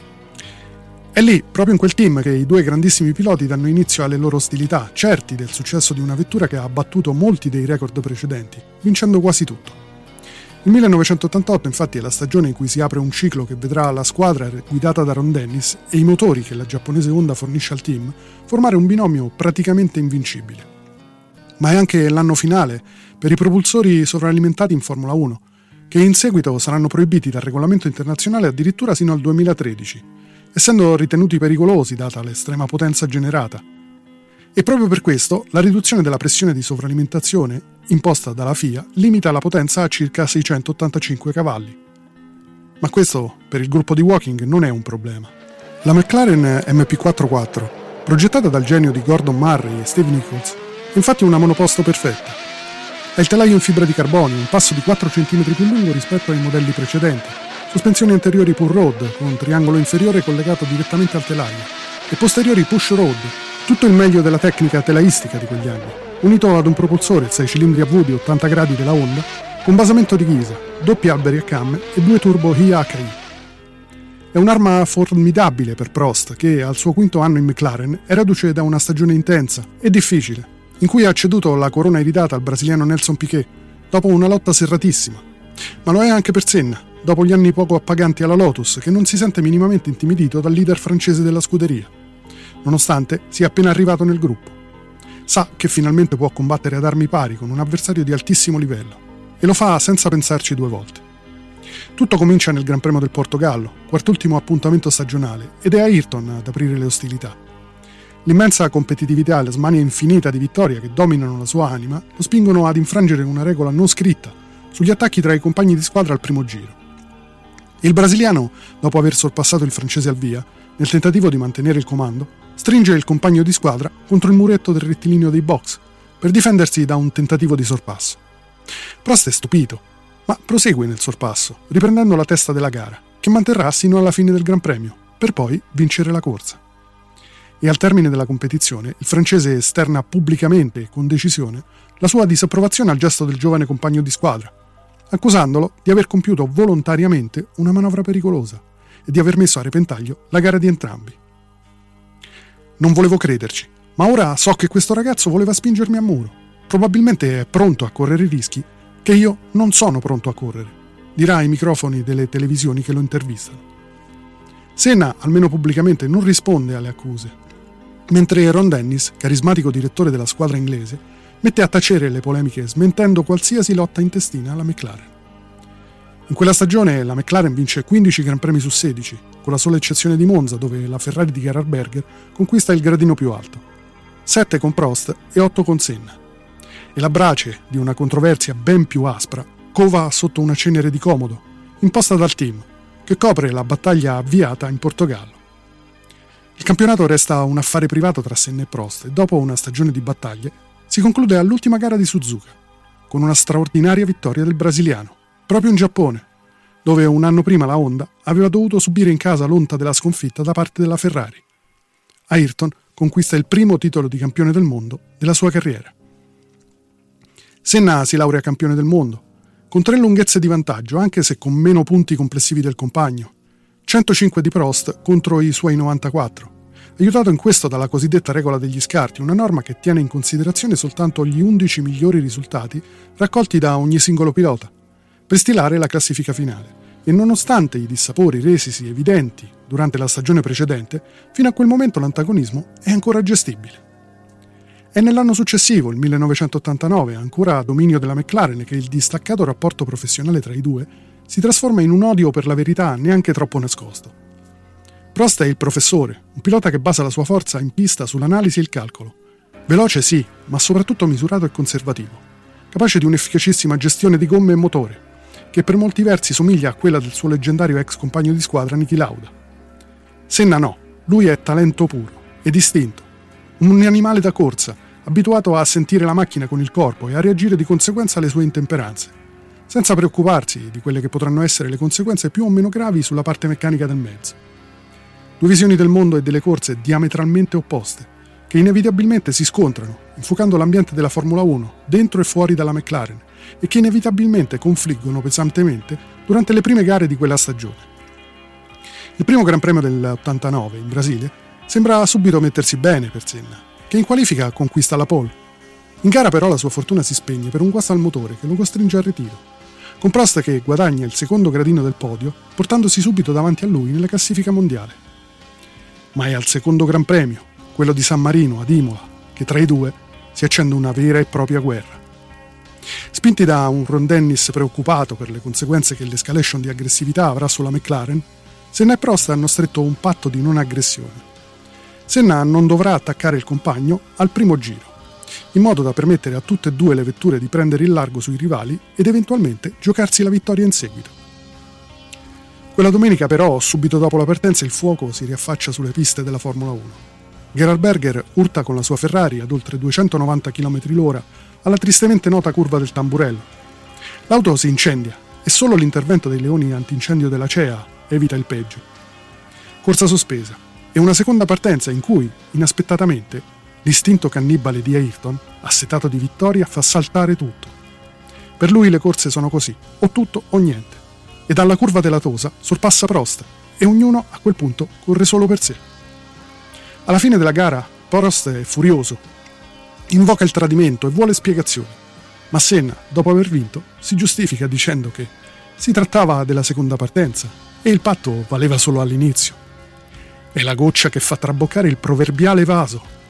È lì, proprio in quel team, che i due grandissimi piloti danno inizio alle loro ostilità, certi del successo di una vettura che ha abbattuto molti dei record precedenti, vincendo quasi tutto. Il millenovecentottantotto infatti è la stagione in cui si apre un ciclo che vedrà la squadra guidata da Ron Dennis e i motori che la giapponese Honda fornisce al team formare un binomio praticamente invincibile. Ma è anche l'anno finale per i propulsori sovralimentati in Formula uno, che in seguito saranno proibiti dal regolamento internazionale addirittura sino al duemilatredici, essendo ritenuti pericolosi data l'estrema potenza generata. E proprio per questo la riduzione della pressione di sovralimentazione imposta dalla F I A limita la potenza a circa seicentottantacinque cavalli. Ma questo per il gruppo di Woking non è un problema. La McLaren M P quarantaquattro, progettata dal genio di Gordon Murray e Steve Nichols, è infatti una monoposto perfetta. Ha il telaio in fibra di carbonio, un passo di quattro centimetri più lungo rispetto ai modelli precedenti, sospensioni anteriori pull rod con un triangolo inferiore collegato direttamente al telaio e posteriori push rod, tutto il meglio della tecnica telaistica di quegli anni, unito ad un propulsore sei cilindri a V di ottanta gradi della Honda con basamento di ghisa, doppi alberi a camme e due turbo I H I. È un'arma formidabile per Prost che al suo quinto anno in McLaren è reduce da una stagione intensa e difficile, in cui ha ceduto la corona ereditata al brasiliano Nelson Piquet dopo una lotta serratissima. Ma lo è anche per Senna, dopo gli anni poco appaganti alla Lotus, che non si sente minimamente intimidito dal leader francese della scuderia, nonostante sia appena arrivato nel gruppo. Sa che finalmente può combattere ad armi pari con un avversario di altissimo livello e lo fa senza pensarci due volte. Tutto comincia nel Gran Premio del Portogallo, quart'ultimo appuntamento stagionale, ed è Ayrton ad aprire le ostilità. L'immensa competitività e la smania infinita di vittoria che dominano la sua anima lo spingono ad infrangere una regola non scritta sugli attacchi tra i compagni di squadra al primo giro. Il brasiliano, dopo aver sorpassato il francese al via, nel tentativo di mantenere il comando, stringe il compagno di squadra contro il muretto del rettilineo dei box per difendersi da un tentativo di sorpasso. Prost è stupito, ma prosegue nel sorpasso, riprendendo la testa della gara, che manterrà sino alla fine del Gran Premio, per poi vincere la corsa. E al termine della competizione il francese esterna pubblicamente e con decisione la sua disapprovazione al gesto del giovane compagno di squadra, accusandolo di aver compiuto volontariamente una manovra pericolosa e di aver messo a repentaglio la gara di entrambi. Non volevo crederci, ma ora so che questo ragazzo voleva spingermi a muro. Probabilmente è pronto a correre rischi che io non sono pronto a correre, dirà ai microfoni delle televisioni che lo intervistano. Senna, almeno pubblicamente, non risponde alle accuse, mentre Ron Dennis, carismatico direttore della squadra inglese, mette a tacere le polemiche smentendo qualsiasi lotta intestina alla McLaren. In quella stagione la McLaren vince quindici Gran Premi su sedici, con la sola eccezione di Monza, dove la Ferrari di Gerhard Berger conquista il gradino più alto, sette con Prost e otto con Senna. E la brace di una controversia ben più aspra cova sotto una cenere di comodo, imposta dal team, che copre la battaglia avviata in Portogallo. Il campionato resta un affare privato tra Senna e Prost e dopo una stagione di battaglie si conclude all'ultima gara di Suzuka, con una straordinaria vittoria del brasiliano, proprio in Giappone, dove un anno prima la Honda aveva dovuto subire in casa l'onta della sconfitta da parte della Ferrari. Ayrton conquista il primo titolo di campione del mondo della sua carriera. Senna si laurea campione del mondo, con tre lunghezze di vantaggio, anche se con meno punti complessivi del compagno, centocinque di Prost contro i suoi novantaquattro, aiutato in questo dalla cosiddetta regola degli scarti, una norma che tiene in considerazione soltanto gli undici migliori risultati raccolti da ogni singolo pilota, per stilare la classifica finale, e nonostante i dissapori resisi evidenti durante la stagione precedente, fino a quel momento l'antagonismo è ancora gestibile. È nell'anno successivo, il millenovecentottantanove, ancora a dominio della McLaren, che il distaccato rapporto professionale tra i due si trasforma in un odio per la verità neanche troppo nascosto. Prost è il professore, un pilota che basa la sua forza in pista sull'analisi e il calcolo. Veloce sì, ma soprattutto misurato e conservativo, capace di un'efficacissima gestione di gomme e motore, che per molti versi somiglia a quella del suo leggendario ex compagno di squadra Niki Lauda. Senna no, lui è talento puro e distinto, un animale da corsa, abituato a sentire la macchina con il corpo e a reagire di conseguenza alle sue intemperanze, senza preoccuparsi di quelle che potranno essere le conseguenze più o meno gravi sulla parte meccanica del mezzo. Due visioni del mondo e delle corse diametralmente opposte, che inevitabilmente si scontrano, infuocando l'ambiente della Formula uno, dentro e fuori dalla McLaren, e che inevitabilmente confliggono pesantemente durante le prime gare di quella stagione. Il primo Gran Premio dell'ottantanove in Brasile sembra subito mettersi bene per Senna, che in qualifica conquista la pole. In gara però la sua fortuna si spegne per un guasto al motore che lo costringe al ritiro, con Prost che guadagna il secondo gradino del podio, portandosi subito davanti a lui nella classifica mondiale. Ma è al secondo Gran Premio, quello di San Marino ad Imola, che tra i due si accende una vera e propria guerra. Spinti da un Ron Dennis preoccupato per le conseguenze che l'escalation di aggressività avrà sulla McLaren, Senna e Prost hanno stretto un patto di non aggressione. Senna non dovrà attaccare il compagno al primo giro, in modo da permettere a tutte e due le vetture di prendere il largo sui rivali ed eventualmente giocarsi la vittoria in seguito. Quella domenica però, subito dopo la partenza, il fuoco si riaffaccia sulle piste della Formula uno. Gerhard Berger urta con la sua Ferrari ad oltre duecentonovanta chilometri l'ora alla tristemente nota curva del Tamburello. L'auto si incendia e solo l'intervento dei leoni antincendio della C E A evita il peggio. Corsa sospesa e una seconda partenza in cui, inaspettatamente, l'istinto cannibale di Ayrton, assetato di vittoria, fa saltare tutto. Per lui le corse sono così, o tutto o niente, e dalla curva della Tosa sorpassa Prost e ognuno a quel punto corre solo per sé. Alla fine della gara Prost è furioso, invoca il tradimento e vuole spiegazioni, ma Senna, dopo aver vinto, si giustifica dicendo che si trattava della seconda partenza e il patto valeva solo all'inizio. È la goccia che fa traboccare il proverbiale vaso.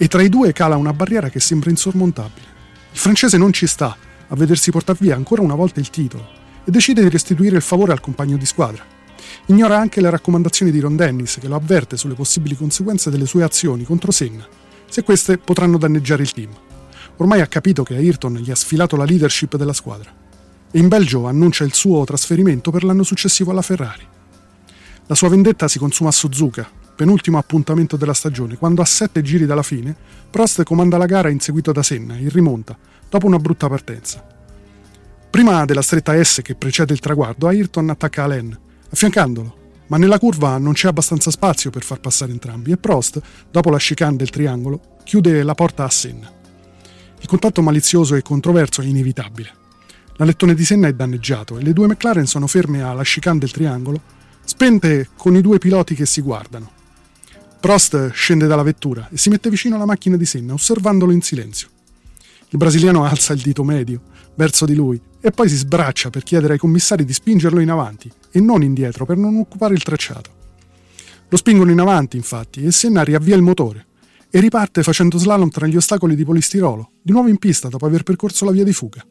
e tra i due cala una barriera che sembra insormontabile. Il francese non ci sta a vedersi portar via ancora una volta il titolo e decide di restituire il favore al compagno di squadra. Ignora anche le raccomandazioni di Ron Dennis, che lo avverte sulle possibili conseguenze delle sue azioni contro Senna, se queste potranno danneggiare il team. Ormai ha capito che Ayrton gli ha sfilato la leadership della squadra e in Belgio annuncia il suo trasferimento per l'anno successivo alla Ferrari. La sua vendetta si consuma a Suzuka, penultimo appuntamento della stagione, quando a sette giri dalla fine Prost comanda la gara inseguito da Senna in rimonta dopo una brutta partenza. Prima della stretta S che precede il traguardo, Ayrton attacca Alain, affiancandolo, ma nella curva non c'è abbastanza spazio per far passare entrambi e Prost, dopo la chicane del triangolo, chiude la porta a Senna. Il contatto malizioso e controverso è inevitabile. L'alettone di Senna è danneggiato e le due McLaren sono ferme alla chicane del triangolo, spente con i due piloti che si guardano. Prost scende dalla vettura e si mette vicino alla macchina di Senna, osservandolo in silenzio. Il brasiliano alza il dito medio verso di lui e poi si sbraccia per chiedere ai commissari di spingerlo in avanti e non indietro per non occupare il tracciato. Lo spingono in avanti, infatti, e Senna riavvia il motore e riparte facendo slalom tra gli ostacoli di polistirolo, di nuovo in pista dopo aver percorso la via di fuga.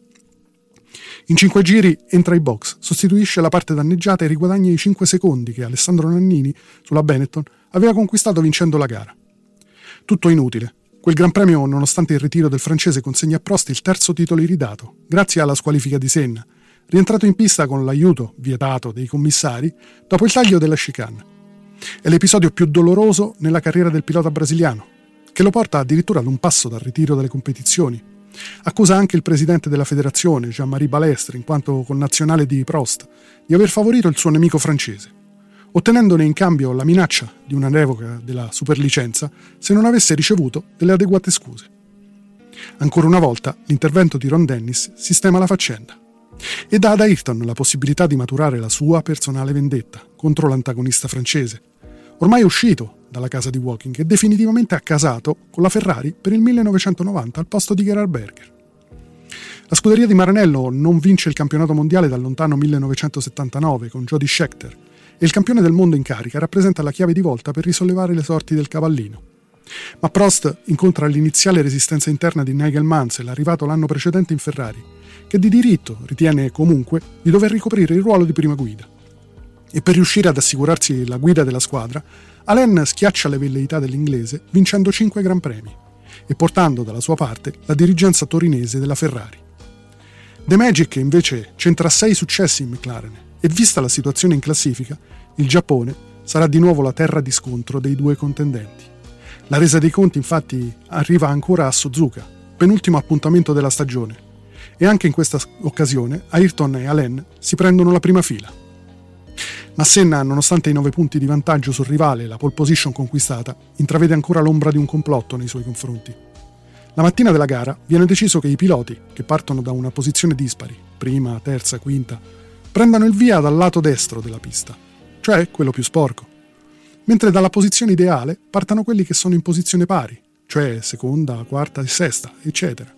In cinque giri entra ai box, sostituisce la parte danneggiata e riguadagna i cinque secondi che Alessandro Nannini, sulla Benetton, aveva conquistato vincendo la gara. Tutto inutile. Quel Gran Premio, nonostante il ritiro del francese, consegna a Prost il terzo titolo iridato, grazie alla squalifica di Senna, rientrato in pista con l'aiuto, vietato, dei commissari, dopo il taglio della chicane. È l'episodio più doloroso nella carriera del pilota brasiliano, che lo porta addirittura ad un passo dal ritiro dalle competizioni. Accusa anche il presidente della federazione, Jean-Marie Balestre, in quanto connazionale di Prost, di aver favorito il suo nemico francese, ottenendone in cambio la minaccia di una revoca della superlicenza se non avesse ricevuto delle adeguate scuse. Ancora una volta l'intervento di Ron Dennis sistema la faccenda e dà ad Ayrton la possibilità di maturare la sua personale vendetta contro l'antagonista francese, ormai uscito dalla casa di Woking e definitivamente accasato con la Ferrari per il millenovecentonovanta al posto di Gerhard Berger. La scuderia di Maranello non vince il campionato mondiale dal lontano millenovecentosettantanove con Jody Scheckter e il campione del mondo in carica rappresenta la chiave di volta per risollevare le sorti del cavallino. Ma Prost incontra l'iniziale resistenza interna di Nigel Mansell, arrivato l'anno precedente in Ferrari, che di diritto ritiene comunque di dover ricoprire il ruolo di prima guida. E per riuscire ad assicurarsi la guida della squadra, Alain schiaccia le velleità dell'inglese vincendo cinque Gran Premi e portando dalla sua parte la dirigenza torinese della Ferrari. The Magic invece centra sei successi in McLaren e vista la situazione in classifica, il Giappone sarà di nuovo la terra di scontro dei due contendenti. La resa dei conti infatti arriva ancora a Suzuka, penultimo appuntamento della stagione, e anche in questa occasione Ayrton e Alain si prendono la prima fila. Ma Senna, nonostante i nove punti di vantaggio sul rivale e la pole position conquistata, intravede ancora l'ombra di un complotto nei suoi confronti. La mattina della gara viene deciso che i piloti, che partono da una posizione dispari, prima, terza, quinta, prendano il via dal lato destro della pista, cioè quello più sporco, mentre dalla posizione ideale partano quelli che sono in posizione pari, cioè seconda, quarta e sesta, eccetera.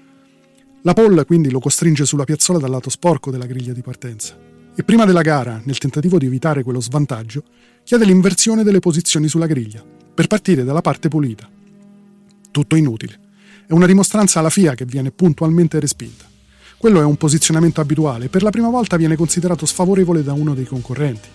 La pole quindi lo costringe sulla piazzola dal lato sporco della griglia di partenza e prima della gara, nel tentativo di evitare quello svantaggio, chiede l'inversione delle posizioni sulla griglia, per partire dalla parte pulita. Tutto inutile. È una dimostranza alla F I A che viene puntualmente respinta. Quello è un posizionamento abituale e per la prima volta viene considerato sfavorevole da uno dei concorrenti.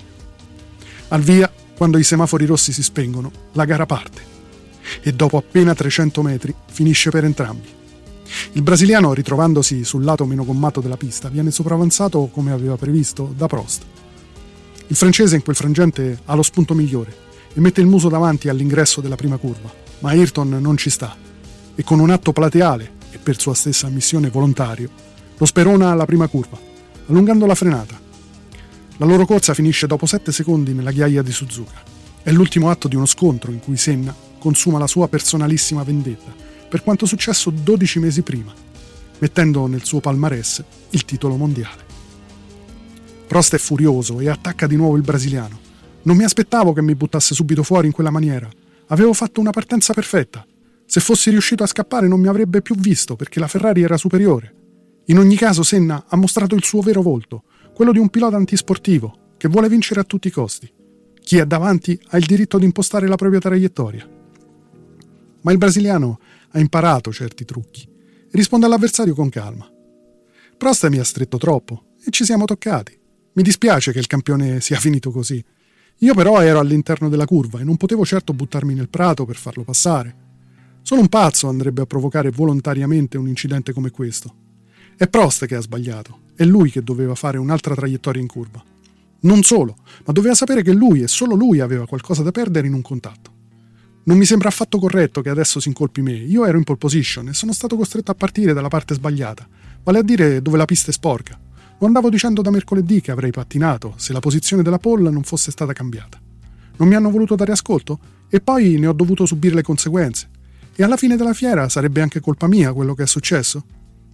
Al via, quando i semafori rossi si spengono, la gara parte e dopo appena trecento metri finisce per entrambi. Il brasiliano, ritrovandosi sul lato meno gommato della pista, viene sopravanzato, come aveva previsto, da Prost. Il francese in quel frangente ha lo spunto migliore e mette il muso davanti all'ingresso della prima curva, ma Ayrton non ci sta e con un atto plateale e per sua stessa ammissione volontario lo sperona alla prima curva, allungando la frenata. La loro corsa finisce dopo sette secondi nella ghiaia di Suzuka. È l'ultimo atto di uno scontro in cui Senna consuma la sua personalissima vendetta per quanto successo dodici mesi prima, mettendo nel suo palmarès il titolo mondiale. Prost è furioso e attacca di nuovo il brasiliano. Non mi aspettavo che mi buttasse subito fuori in quella maniera. Avevo fatto una partenza perfetta. Se fossi riuscito a scappare non mi avrebbe più visto perché la Ferrari era superiore. In ogni caso Senna ha mostrato il suo vero volto, quello di un pilota antisportivo che vuole vincere a tutti i costi. Chi è davanti ha il diritto di impostare la propria traiettoria. ma il brasiliano ha imparato certi trucchi e risponde all'avversario con calma. Prost mi ha stretto troppo e ci siamo toccati. Mi dispiace che il campione sia finito così. Io però ero all'interno della curva e non potevo certo buttarmi nel prato per farlo passare. Solo un pazzo andrebbe a provocare volontariamente un incidente come questo. È Prost che ha sbagliato, è lui che doveva fare un'altra traiettoria in curva. Non solo, ma doveva sapere che lui e solo lui aveva qualcosa da perdere in un contatto. Non mi sembra affatto corretto che adesso si incolpi me. Io ero in pole position e sono stato costretto a partire dalla parte sbagliata, vale a dire dove la pista è sporca. Lo andavo dicendo da mercoledì che avrei pattinato se la posizione della pole non fosse stata cambiata. Non mi hanno voluto dare ascolto e poi ne ho dovuto subire le conseguenze. E alla fine della fiera sarebbe anche colpa mia quello che è successo?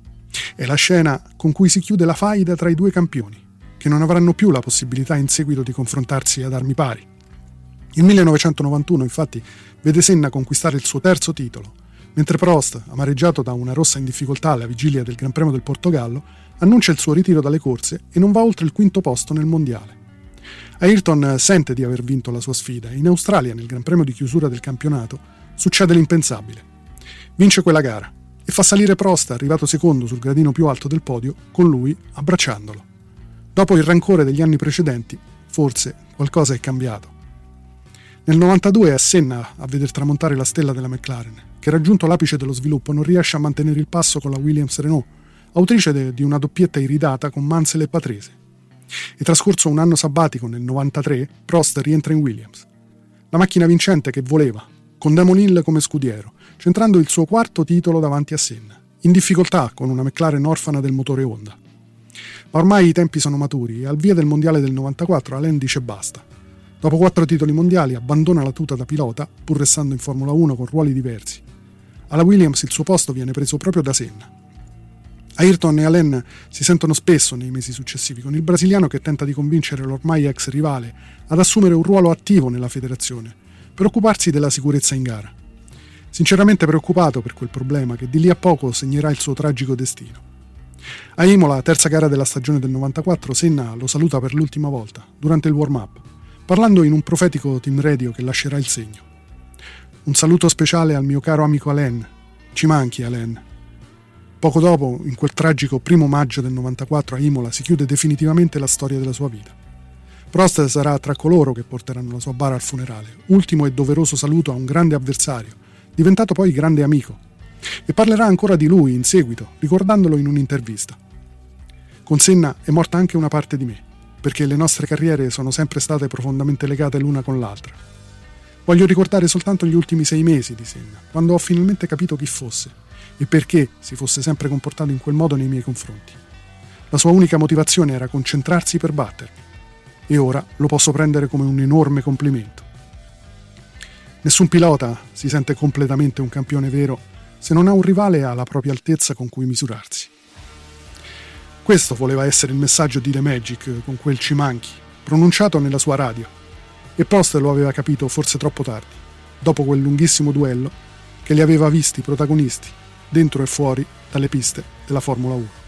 È la scena con cui si chiude la faida tra i due campioni, che non avranno più la possibilità in seguito di confrontarsi ad armi pari. Il millenovecentonovantuno, infatti, vede Senna conquistare il suo terzo titolo, mentre Prost, amareggiato da una rossa in difficoltà alla vigilia del Gran Premio del Portogallo, annuncia il suo ritiro dalle corse e non va oltre il quinto posto nel mondiale. Ayrton sente di aver vinto la sua sfida e in Australia, nel Gran Premio di chiusura del campionato, succede l'impensabile. Vince quella gara e fa salire Prost, arrivato secondo sul gradino più alto del podio, con lui abbracciandolo. Dopo il rancore degli anni precedenti, forse qualcosa è cambiato. Nel novantadue è Senna a veder tramontare la stella della McLaren, che raggiunto l'apice dello sviluppo non riesce a mantenere il passo con la Williams-Renault, autrice de- di una doppietta iridata con Mansell e Patrese. E trascorso un anno sabbatico nel novantatré, Prost rientra in Williams. La macchina vincente che voleva, con Damon Hill come scudiero, centrando il suo quarto titolo davanti a Senna, in difficoltà con una McLaren orfana del motore Honda. Ma ormai i tempi sono maturi e al via del mondiale del novantaquattro Alain dice basta. Dopo quattro titoli mondiali abbandona la tuta da pilota, pur restando in Formula uno con ruoli diversi. Alla Williams il suo posto viene preso proprio da Senna. Ayrton e Alain si sentono spesso nei mesi successivi con il brasiliano che tenta di convincere l'ormai ex rivale ad assumere un ruolo attivo nella federazione, per occuparsi della sicurezza in gara. Sinceramente preoccupato per quel problema che di lì a poco segnerà il suo tragico destino. A Imola, terza gara della stagione del novantaquattro, Senna lo saluta per l'ultima volta, durante il warm-up, parlando in un profetico team radio che lascerà il segno. Un saluto speciale al mio caro amico Alain. Ci manchi, Alain. Poco dopo, in quel tragico primo maggio del novantaquattro a Imola, si chiude definitivamente la storia della sua vita. Prost sarà tra coloro che porteranno la sua bara al funerale, ultimo e doveroso saluto a un grande avversario, diventato poi grande amico, e parlerà ancora di lui in seguito, ricordandolo in un'intervista. Con Senna è morta anche una parte di me, perché le nostre carriere sono sempre state profondamente legate l'una con l'altra. Voglio ricordare soltanto gli ultimi sei mesi di Senna, quando ho finalmente capito chi fosse e perché si fosse sempre comportato in quel modo nei miei confronti. La sua unica motivazione era concentrarsi per battermi, e ora lo posso prendere come un enorme complimento. Nessun pilota si sente completamente un campione vero se non ha un rivale alla propria altezza con cui misurarsi. Questo voleva essere il messaggio di The Magic con quel "ci manchi", pronunciato nella sua radio, e Prost lo aveva capito forse troppo tardi, dopo quel lunghissimo duello che li aveva visti protagonisti, dentro e fuori dalle piste della Formula uno.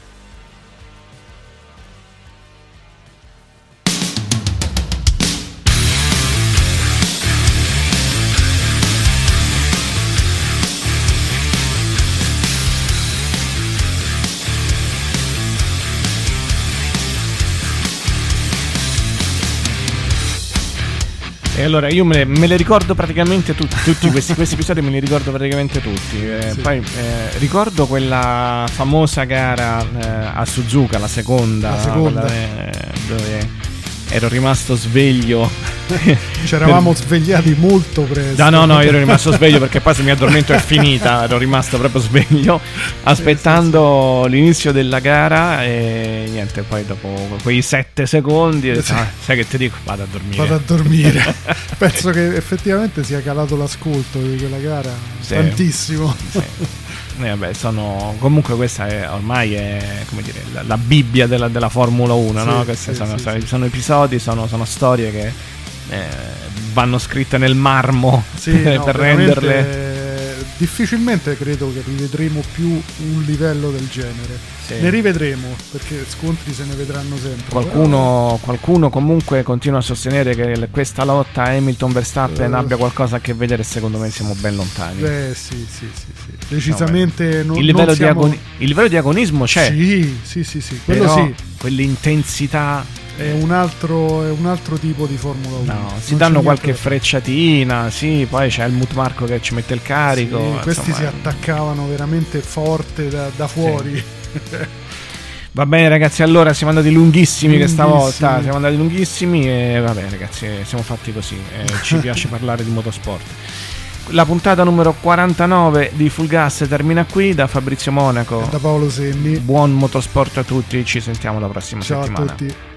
E allora io me le, me le ricordo praticamente tutti, tutti questi, questi episodi me li ricordo praticamente tutti. Eh, sì. Poi eh, ricordo quella famosa gara eh, a Suzuka, la seconda, la seconda. Dove, dove ero rimasto sveglio. Ci eravamo svegliati molto presto. No, no, no, io ero rimasto sveglio perché poi se mi addormento è finita. Ero rimasto proprio sveglio aspettando sì, sì, sì. l'inizio della gara e niente, poi dopo quei sette secondi ho detto, sì. ah, sai che ti dico? Vado a dormire. Vado a dormire. Penso che effettivamente sia calato l'ascolto di quella gara sì. tantissimo. Sì. Eh, vabbè, sono comunque questa è ormai è come dire la, la Bibbia della, della Formula uno, sì, no? Queste sì, sono, sì, sono, sono episodi, sono, sono storie che eh, vanno scritte nel marmo sì, per no, renderle difficilmente credo che rivedremo più un livello del genere. Sì. Ne rivedremo, perché scontri se ne vedranno sempre. Qualcuno, qualcuno comunque continua a sostenere che questa lotta Hamilton-Verstappen uh, abbia qualcosa a che vedere, e secondo me siamo ben lontani. Beh sì, sì, sì, sì. Decisamente no, non, il, livello non siamo... di agoni- il livello di agonismo c'è. Sì, sì, sì, sì. Quello però sì. Quell'intensità è un altro, è un altro tipo di Formula uno. No, si danno qualche frecciatina, sì, poi c'è Helmut Marko che ci mette il carico. Sì, questi insomma, si attaccavano veramente forte da, da fuori. Sì. Va bene ragazzi, allora siamo andati lunghissimi, lunghissimi questa volta, siamo andati lunghissimi e vabbè ragazzi, siamo fatti così, eh, ci piace parlare di motorsport. La puntata numero quarantanove di Full Gas termina qui. Da Fabrizio Monaco e da Paolo Senni, buon motorsport a tutti, ci sentiamo la prossima Ciao settimana. A tutti.